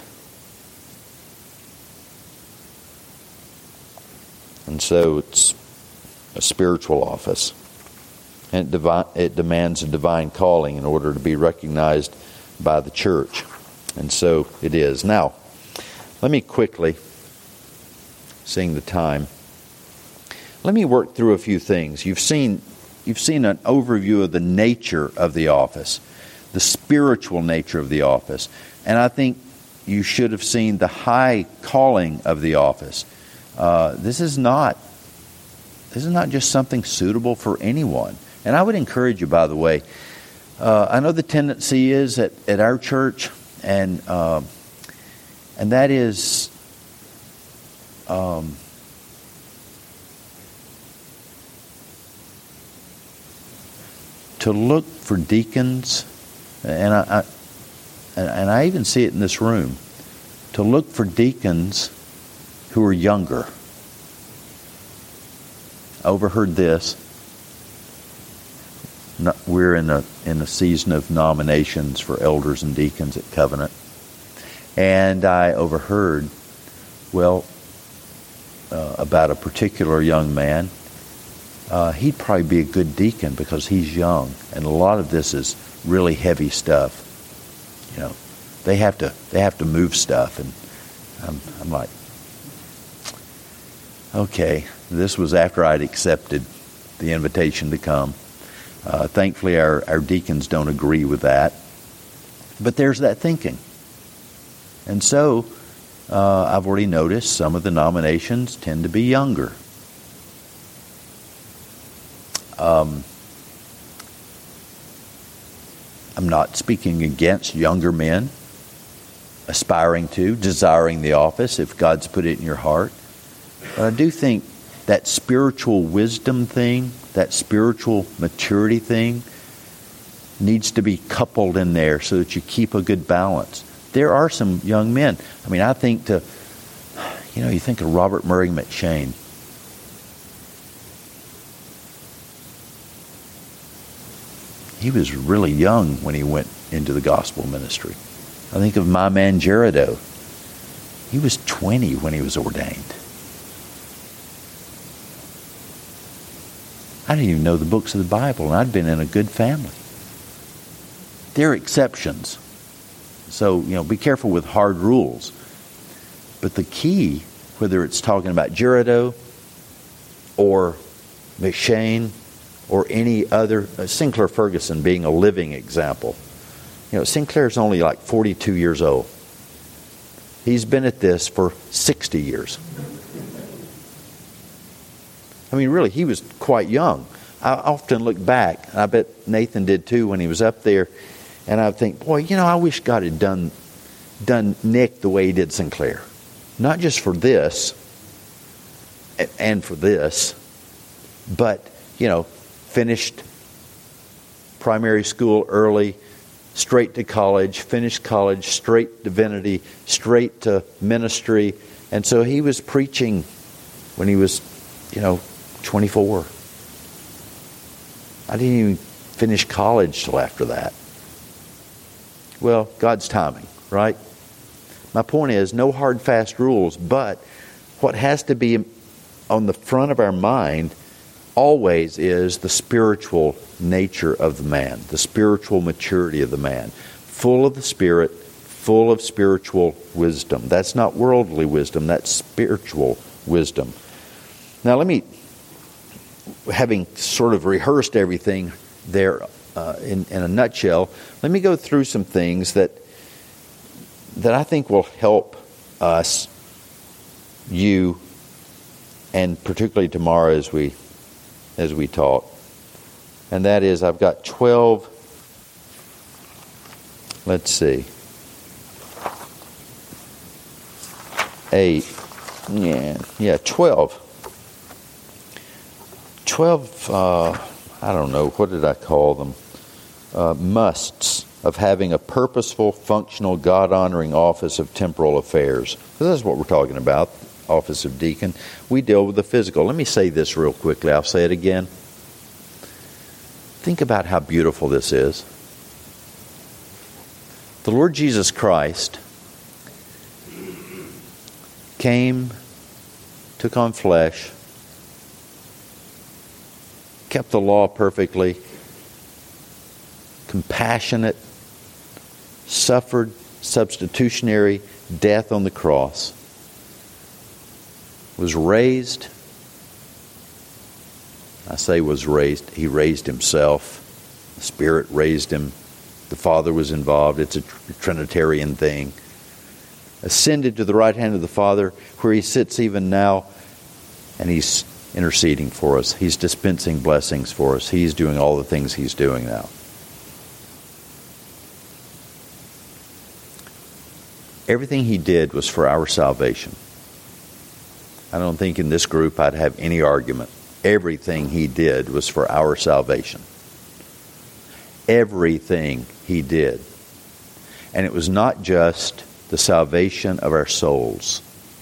S1: And so it's a spiritual office. And it, devi- it demands a divine calling in order to be recognized by the church. And so it is. Now, let me quickly, seeing the time, let me work through a few things. You've seen, you've seen an overview of the nature of the office, the spiritual nature of the office. And I think you should have seen the high calling of the office. Uh, this is not this is not just something suitable for anyone. And I would encourage you, by the way, uh, I know the tendency is at, at our church, and uh, and that is um, to look for deacons, and I, I and I even see it in this room, to look for deacons who are younger. I overheard this. No, we're in a in a season of nominations for elders and deacons at Covenant, and I overheard, well, uh, about a particular young man. Uh, he'd probably be a good deacon because he's young, and a lot of this is really heavy stuff. You know, they have to they have to move stuff, and I'm, I'm like, okay, this was after I'd accepted the invitation to come. Uh, thankfully, our, our deacons don't agree with that. But there's that thinking. And so, uh, I've already noticed some of the nominations tend to be younger. Um, I'm not speaking against younger men aspiring to, desiring the office if God's put it in your heart. But I do think that spiritual wisdom thing, that spiritual maturity thing, needs to be coupled in there so that you keep a good balance. There are some young men. I mean, I think to, you know, you think of Robert Murray McShane. He was really young when he went into the gospel ministry. I think of my man Gerardo. He was twenty when he was ordained. I didn't even know the books of the Bible, and I'd been in a good family. There are exceptions. So, you know, be careful with hard rules. But the key, whether it's talking about Gerardo or McShane or any other, uh, Sinclair Ferguson being a living example. You know, Sinclair's only like forty-two years old. He's been at this for sixty years. I mean, really, he was quite young. I often look back, and I bet Nathan did too when he was up there, and I think, boy, you know, I wish God had done done Nick the way he did Sinclair. Not just for this and for this, but, you know, finished primary school early, straight to college, finished college, straight divinity, straight to ministry. And so he was preaching when he was, you know, twenty-four. I didn't even finish college till after that. Well, God's timing, right? My point is, no hard, fast rules, but what has to be on the front of our mind always is the spiritual nature of the man, the spiritual maturity of the man, full of the Spirit, full of spiritual wisdom. That's not worldly wisdom, that's spiritual wisdom. Now let me, having sort of rehearsed everything there uh, in, in a nutshell, let me go through some things that that I think will help us, you, and particularly tomorrow as we as we talk. And that is, I've got twelve, let's see, eight, yeah, yeah, twelve. twelve, uh, I don't know, what did I call them? Uh, musts of having a purposeful, functional, God-honoring office of temporal affairs. So that's what we're talking about, office of deacon. We deal with the physical. Let me say this real quickly. I'll say it again. Think about how beautiful this is. The Lord Jesus Christ came, took on flesh, kept the law perfectly, compassionate, suffered substitutionary death on the cross, was raised. I say was raised. He raised himself. The Spirit raised him. The Father was involved. It's a Trinitarian thing. Ascended to the right hand of the Father, where he sits even now, and he's interceding for us. He's dispensing blessings for us. He's doing all the things he's doing now. Everything he did was for our salvation. I don't think in this group I'd have any argument. Everything he did was for our salvation. Everything he did. And it was not just the salvation of our souls.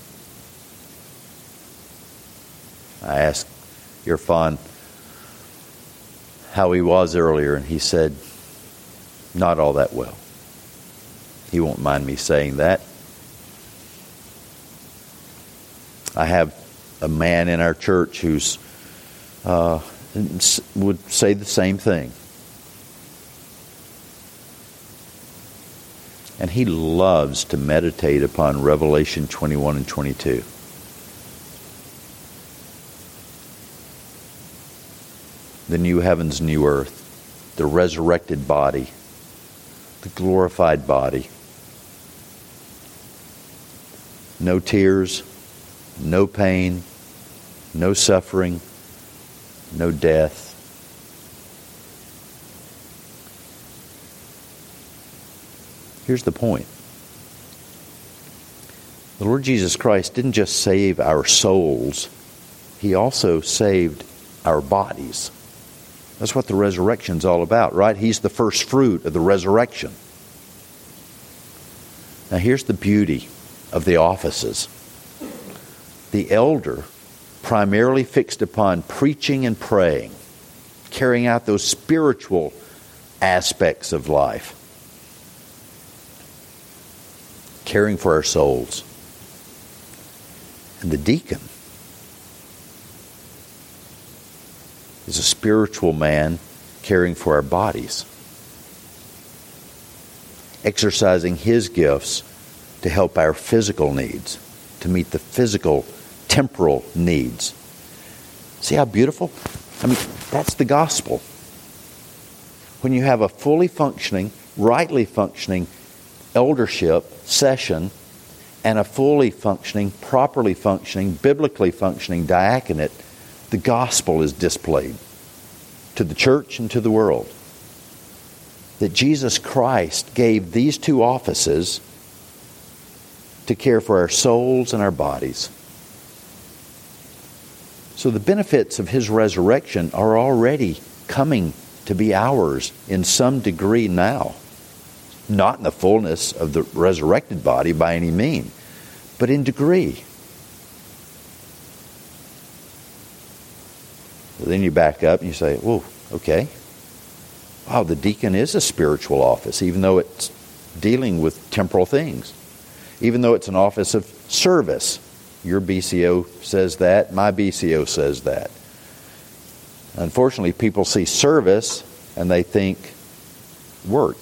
S1: I asked Irfan how he was earlier, and he said, not all that well. He won't mind me saying that. I have a man in our church who's uh, would say the same thing. And he loves to meditate upon Revelation twenty-one and twenty-two. The new heavens, new earth, the resurrected body, the glorified body. No tears, no pain, no suffering, no death. Here's the point. The Lord Jesus Christ didn't just save our souls, He also saved our bodies. That's what the resurrection's all about, right? He's the first fruit of the resurrection. Now here's the beauty of the offices. The elder, primarily fixed upon preaching and praying, carrying out those spiritual aspects of life, caring for our souls. And the deacon is a spiritual man caring for our bodies, exercising his gifts to help our physical needs, to meet the physical, temporal needs. See how beautiful? I mean, that's the gospel. When you have a fully functioning, rightly functioning eldership session and a fully functioning, properly functioning, biblically functioning diaconate, the gospel is displayed to the church and to the world. That Jesus Christ gave these two offices to care for our souls and our bodies. So the benefits of His resurrection are already coming to be ours in some degree now. Not in the fullness of the resurrected body by any mean, but in degree. Well, then you back up and you say, whoa, okay. Wow, the deacon is a spiritual office, even though it's dealing with temporal things. even though it's an office of service. Your B C O says that, my B C O says that. Unfortunately, people see service and they think work.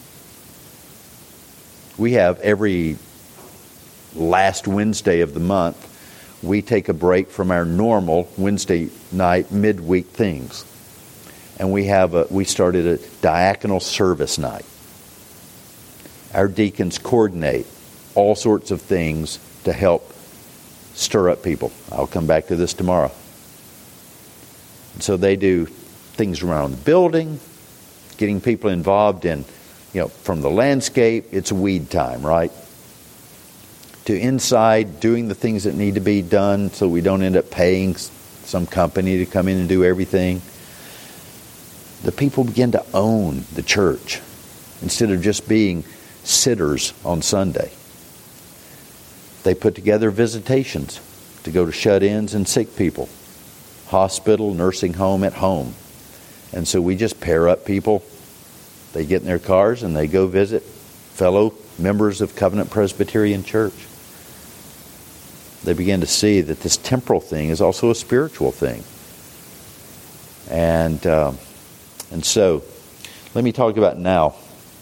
S1: We have every last Wednesday of the month, we take a break from our normal Wednesday night midweek things. And we have a, we started a diaconal service night. Our deacons coordinate all sorts of things to help stir up people. I'll come back to this tomorrow. And so they do things around the building, getting people involved in, you know, from the landscape, it's weed time, right? To inside, doing the things that need to be done so we don't end up paying some company to come in and do everything. The people begin to own the church instead of just being sitters on Sunday. They put together visitations to go to shut-ins and sick people, hospital, nursing home, at home. And so we just pair up people. They get in their cars and they go visit fellow members of Covenant Presbyterian Church. They begin to see that this temporal thing is also a spiritual thing. And uh, and so, let me talk about now.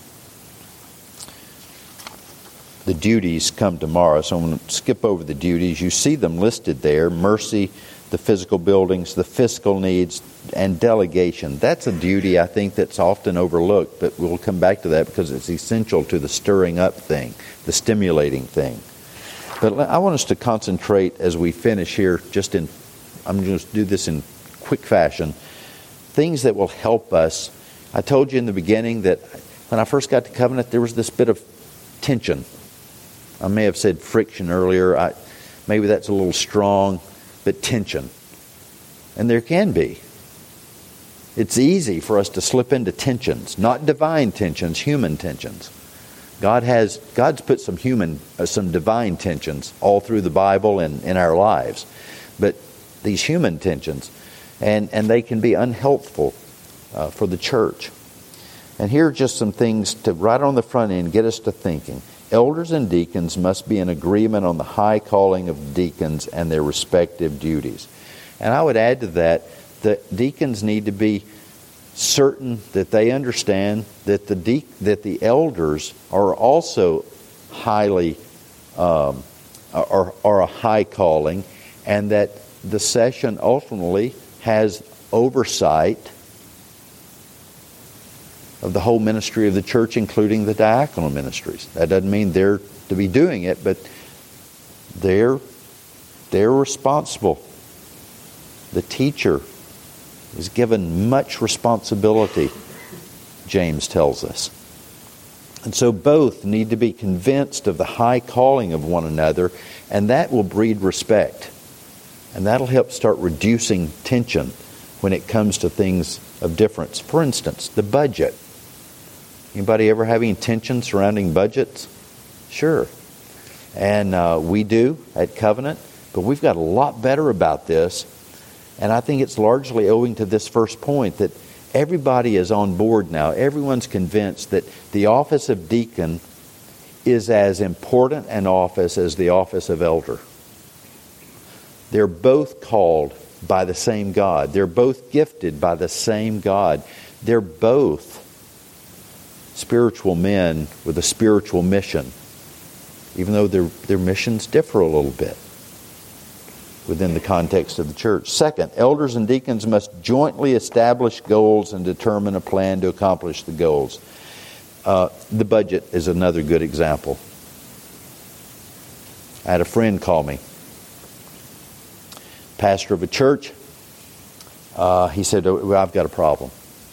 S1: The duties come tomorrow, so I'm going to skip over the duties. You see them listed there: mercy, the physical buildings, the fiscal needs, and delegation. That's a duty, I think, that's often overlooked, but we'll come back to that because it's essential to the stirring up thing, the stimulating thing. But I want us to concentrate as we finish here, just in, I'm going to do this in quick fashion, things that will help us. I told you in the beginning that when I first got to Covenant, there was this bit of tension. I may have said friction earlier. I, maybe that's a little strong, but tension. And there can be. It's easy for us to slip into tensions, not divine tensions, human tensions. God has God's put some human, uh, some divine tensions all through the Bible and in our lives, but these human tensions, and and they can be unhelpful uh, for the church. And here are just some things to right on the front end get us to thinking. Elders and deacons must be in agreement on the high calling of deacons and their respective duties. And I would add to that that deacons need to be certain that they understand that the de- that the elders are also highly um, are, are a high calling, and that the session ultimately has oversight of the whole ministry of the church, including the diaconal ministries. That doesn't mean they're to be doing it, but they're they're responsible. The teacher is given much responsibility, James tells us. And so both need to be convinced of the high calling of one another, and that will breed respect. And that'll help start reducing tension when it comes to things of difference. For instance, the budget. Anybody ever having tension surrounding budgets? Sure. And uh, we do at Covenant, but we've got a lot better about this. And I think it's largely owing to this first point, that everybody is on board now. Everyone's convinced that the office of deacon is as important an office as the office of elder. They're both called by the same God. They're both gifted by the same God. They're both spiritual men with a spiritual mission, even though their, their missions differ a little bit within the context of the church. Second, elders and deacons must jointly establish goals and determine a plan to accomplish the goals. Uh, the budget is another good example. I had a friend call me, pastor of a church. Uh, he said, oh, well, I've got a problem.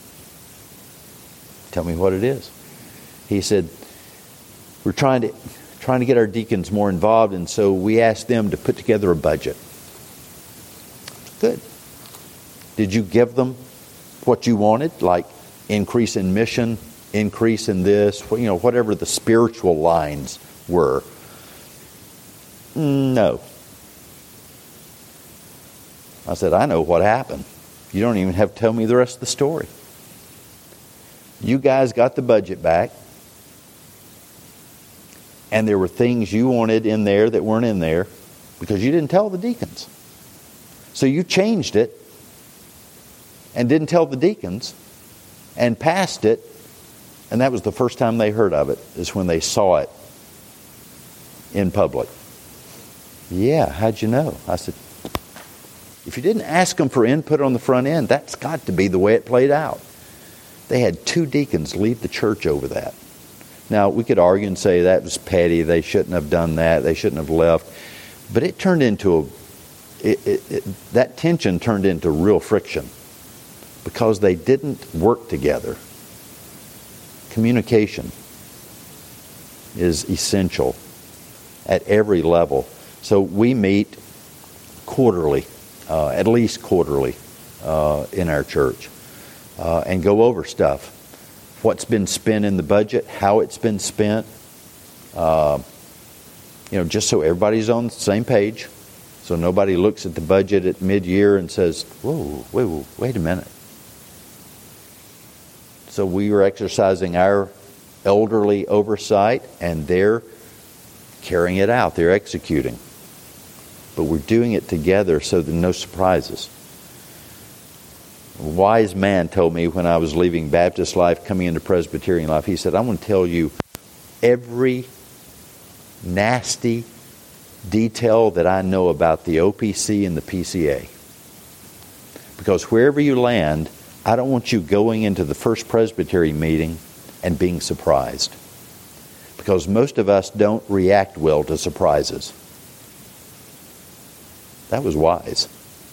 S1: Tell me what it is. He said, we're trying to trying to get our deacons more involved, and so we asked them to put together a budget. Good. Did you give them what you wanted, like increase in mission, increase in this, you know, whatever the spiritual lines were? No. I said, I know what happened. You don't even have to tell me the rest of the story. You guys got the budget back. And there were things you wanted in there that weren't in there because you didn't tell the deacons. So you changed it and didn't tell the deacons and passed it. And that was the first time they heard of it, is when they saw it in public. Yeah, how'd you know? I said, if you didn't ask them for input on the front end, that's got to be the way it played out. They had two deacons leave the church over that. Now, we could argue and say that was petty. They shouldn't have done that. They shouldn't have left. But it turned into a, it, it, it, that tension turned into real friction because they didn't work together. Communication is essential at every level. So we meet quarterly, uh, at least quarterly, uh, in our church, uh, and go over stuff. What's been spent in the budget, how it's been spent, uh, you know, just so everybody's on the same page, so nobody looks at the budget at mid-year and says, whoa, wait, wait, wait a minute. So we were exercising our elderly oversight, and they're carrying it out. They're executing. But we're doing it together so there are no surprises. A wise man told me when I was leaving Baptist life, coming into Presbyterian life, he said, I want to tell you every nasty detail that I know about the O P C and the P C A. Because wherever you land, I don't want you going into the First Presbytery meeting and being surprised. Because most of us don't react well to surprises. That was wise.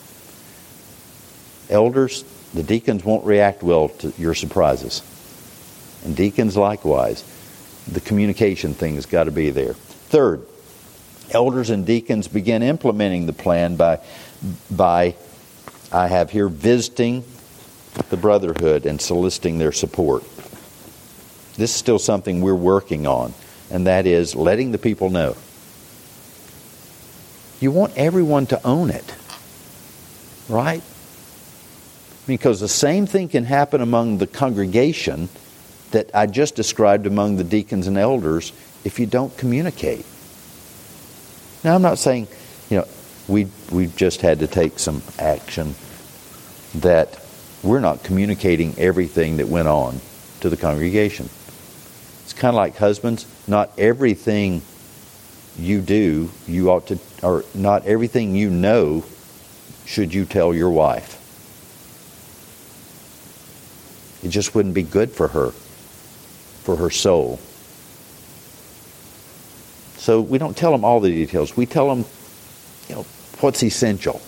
S1: Elders, the deacons won't react well to your surprises. And deacons likewise. The communication thing has got to be there. Third, elders and deacons begin implementing the plan by, by I have here, visiting the brotherhood and soliciting their support. This is still something we're working on, and that is letting the people know. You want everyone to own it, right? Because the same thing can happen among the congregation that I just described among the deacons and elders if you don't communicate. Now, I'm not saying, you know, we we just had to take some action that we're not communicating everything that went on to the congregation. It's kind of like husbands. Not everything you do, you ought to, or not everything you know, should you tell your wife. It just wouldn't be good for her, for her soul. So we don't tell them all the details. We tell them, you know, what's essential.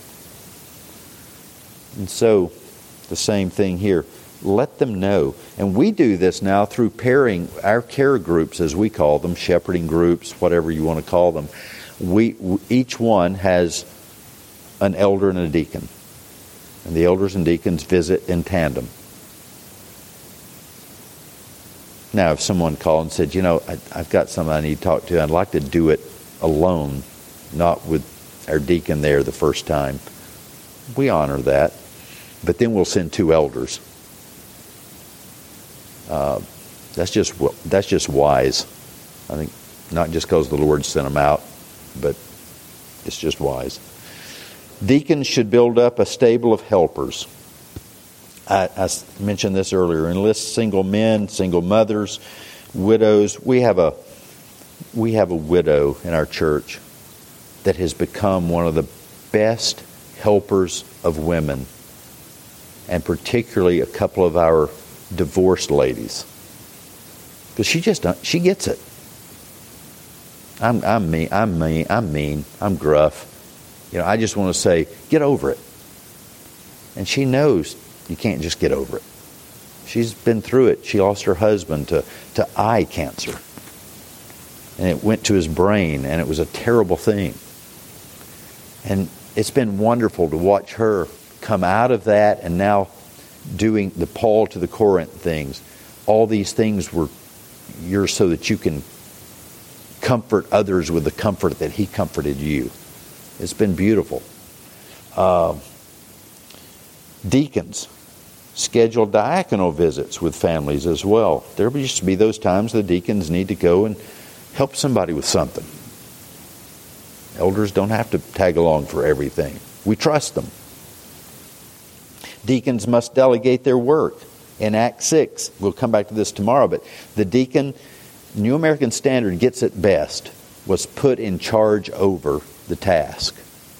S1: And so, the same thing here. Let them know. And we do this now through pairing our care groups, as we call them, shepherding groups, whatever you want to call them. We each one has an elder and a deacon. And the elders and deacons visit in tandem. Now, if someone called and said, you know, I, I've got something I need to talk to, I'd like to do it alone, not with our deacon there the first time, we honor that. But then we'll send two elders. Uh, that's just that's just wise. I think not just because the Lord sent them out, but it's just wise. Deacons should build up a stable of helpers. I, I mentioned this earlier. Enlist single men, single mothers, widows. We have a we have a widow in our church that has become one of the best helpers of women, and particularly a couple of our divorced ladies, because she just she gets it. I'm I'm mean. I'm mean. I'm mean. I'm gruff. You know, I just want to say, get over it. And she knows you can't just get over it. She's been through it. She lost her husband to, to eye cancer. And it went to his brain, and it was a terrible thing. And it's been wonderful to watch her come out of that and now doing the Paul to the Corinth things. All these things were yours so that you can comfort others with the comfort that he comforted you. It's been beautiful. Uh, deacons schedule diaconal visits with families as well. There used to be those times the deacons need to go and Help somebody with something. Elders don't have to tag along for everything. We trust them. Deacons must delegate their work. In Acts six, we'll come back to this tomorrow, but the deacon, New American Standard gets it best, was put in charge over the task.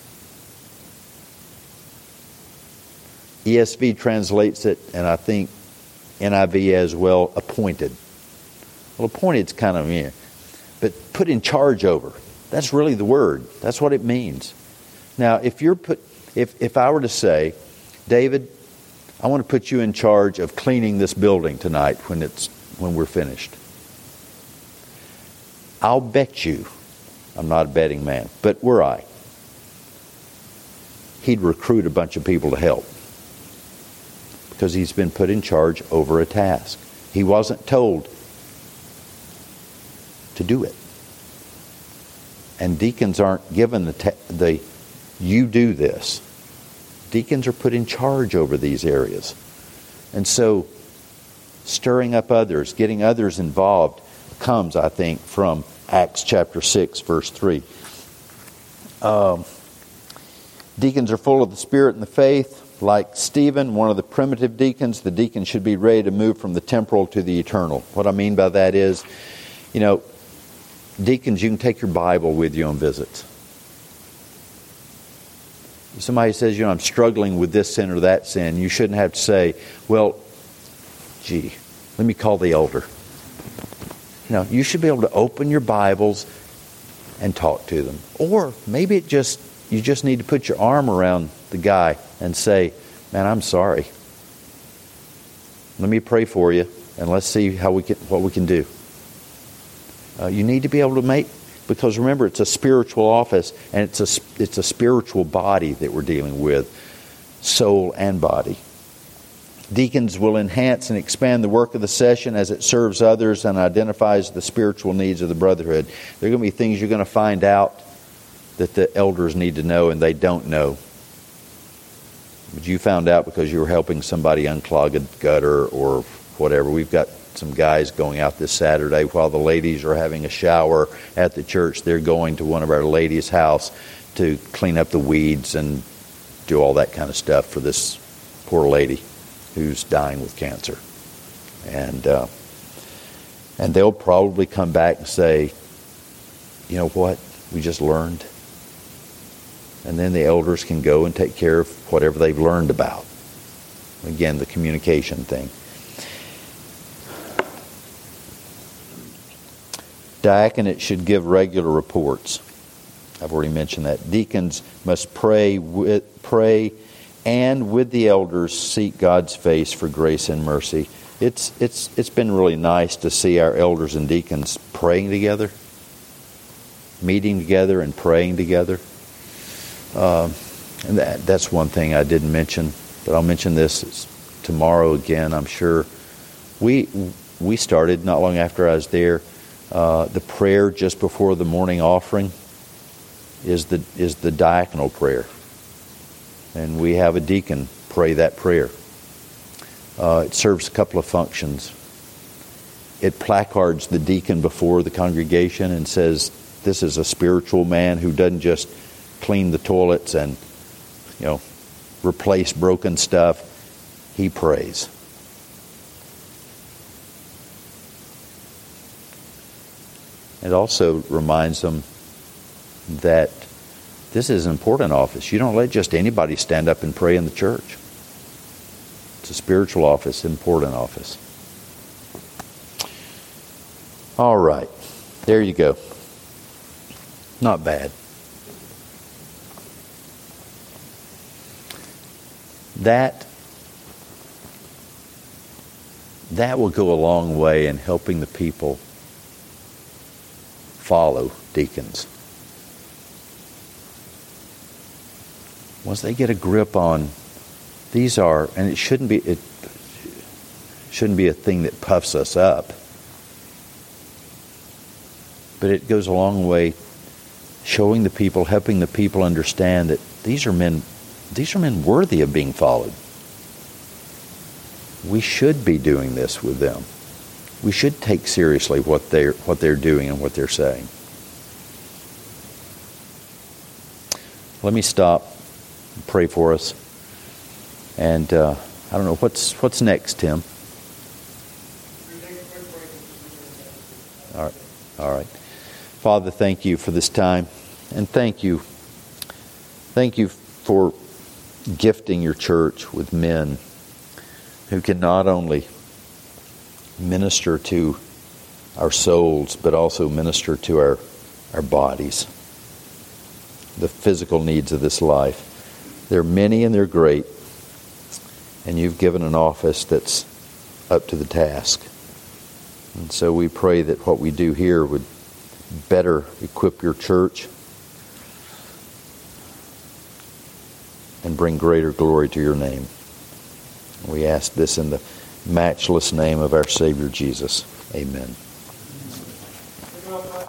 S1: E S V translates it, and I think N I V as well, appointed. Well, appointed's kind of, yeah, but put in charge over. That's really the word. That's what it means. Now, if you're put, if if I were to say, David, I want to put you in charge of cleaning this building tonight when it's when we're finished. I'll bet you, I'm not a betting man, but were I, he'd recruit a bunch of people to help. Because he's been put in charge over a task. He wasn't told to do it. And deacons aren't given the, ta- the you do this. Deacons are put in charge over these areas. And so stirring up others, getting others involved comes, I think, from Acts chapter six, verse three. Um, deacons are full of the Spirit and the faith. Like Stephen, one of the primitive deacons, the deacon should be ready to move from the temporal to the eternal. What I mean by that is, you know, deacons, you can take your Bible with you on visits. Somebody says, you know, I'm struggling with this sin or that sin. You shouldn't have to say, well, gee, let me call the elder. You know, you should be able to open your Bibles and talk to them. Or maybe it just you just need to put your arm around the guy and say, man, I'm sorry. Let me pray for you, and let's see how we can what we can do. Uh, you need to be able to make, because remember, it's a spiritual office, and it's a it's a spiritual body that we're dealing with, soul and body. Deacons will enhance and expand the work of the session as it serves others and identifies the spiritual needs of the brotherhood. There are going to be things you're going to find out that the elders need to know and they don't know. But you found out because you were helping somebody unclog a gutter or whatever. We've got some guys going out this Saturday while the ladies are having a shower at the church. They're going to one of our ladies' house to clean up the weeds and do all that kind of stuff for this poor lady who's dying with cancer. And uh, and they'll probably come back and say, you know what, we just learned. And then the elders can go and take care of whatever they've learned about. Again, the communication thing. Diaconate should give regular reports. I've already mentioned that. Deacons must pray with, pray and with the elders seek God's face for grace and mercy. It's it's it's been really nice to see our elders and deacons praying together, meeting together and praying together. Uh, and that, that's one thing I didn't mention, but I'll mention this tomorrow again, I'm sure. We we started not long after I was there. Uh, the prayer just before the morning offering is the is the diaconal prayer, and we have a deacon pray that prayer. Uh, it serves a couple of functions. It placards the deacon before the congregation and says, "This is a spiritual man who doesn't just clean the toilets and, you know, replace broken stuff. He prays." It also reminds them that this is an important office. You don't let just anybody stand up and pray in the church. It's a spiritual office, important office. All right. There you go. Not bad. That, that will go a long way in helping the people follow deacons. Once they get a grip on, these are, and it shouldn't be, it shouldn't be a thing that puffs us up, but it goes a long way showing the people, helping the people understand that these are men, these are men worthy of being followed. We should be doing this with them. we should take seriously what they're, what they're doing and what they're saying. Let me stop and pray for us. And uh, I don't know, what's what's next, Tim? All right. All right. Father, thank you for this time. And thank you. Thank you for gifting your church with men who can not only minister to our souls, but also minister to our, our bodies, the physical needs of this life. They're many and they're great, and you've given an office that's up to the task. And so we pray that what we do here would better equip your church and bring greater glory to your name. We ask this in the matchless name of our Savior Jesus. Amen.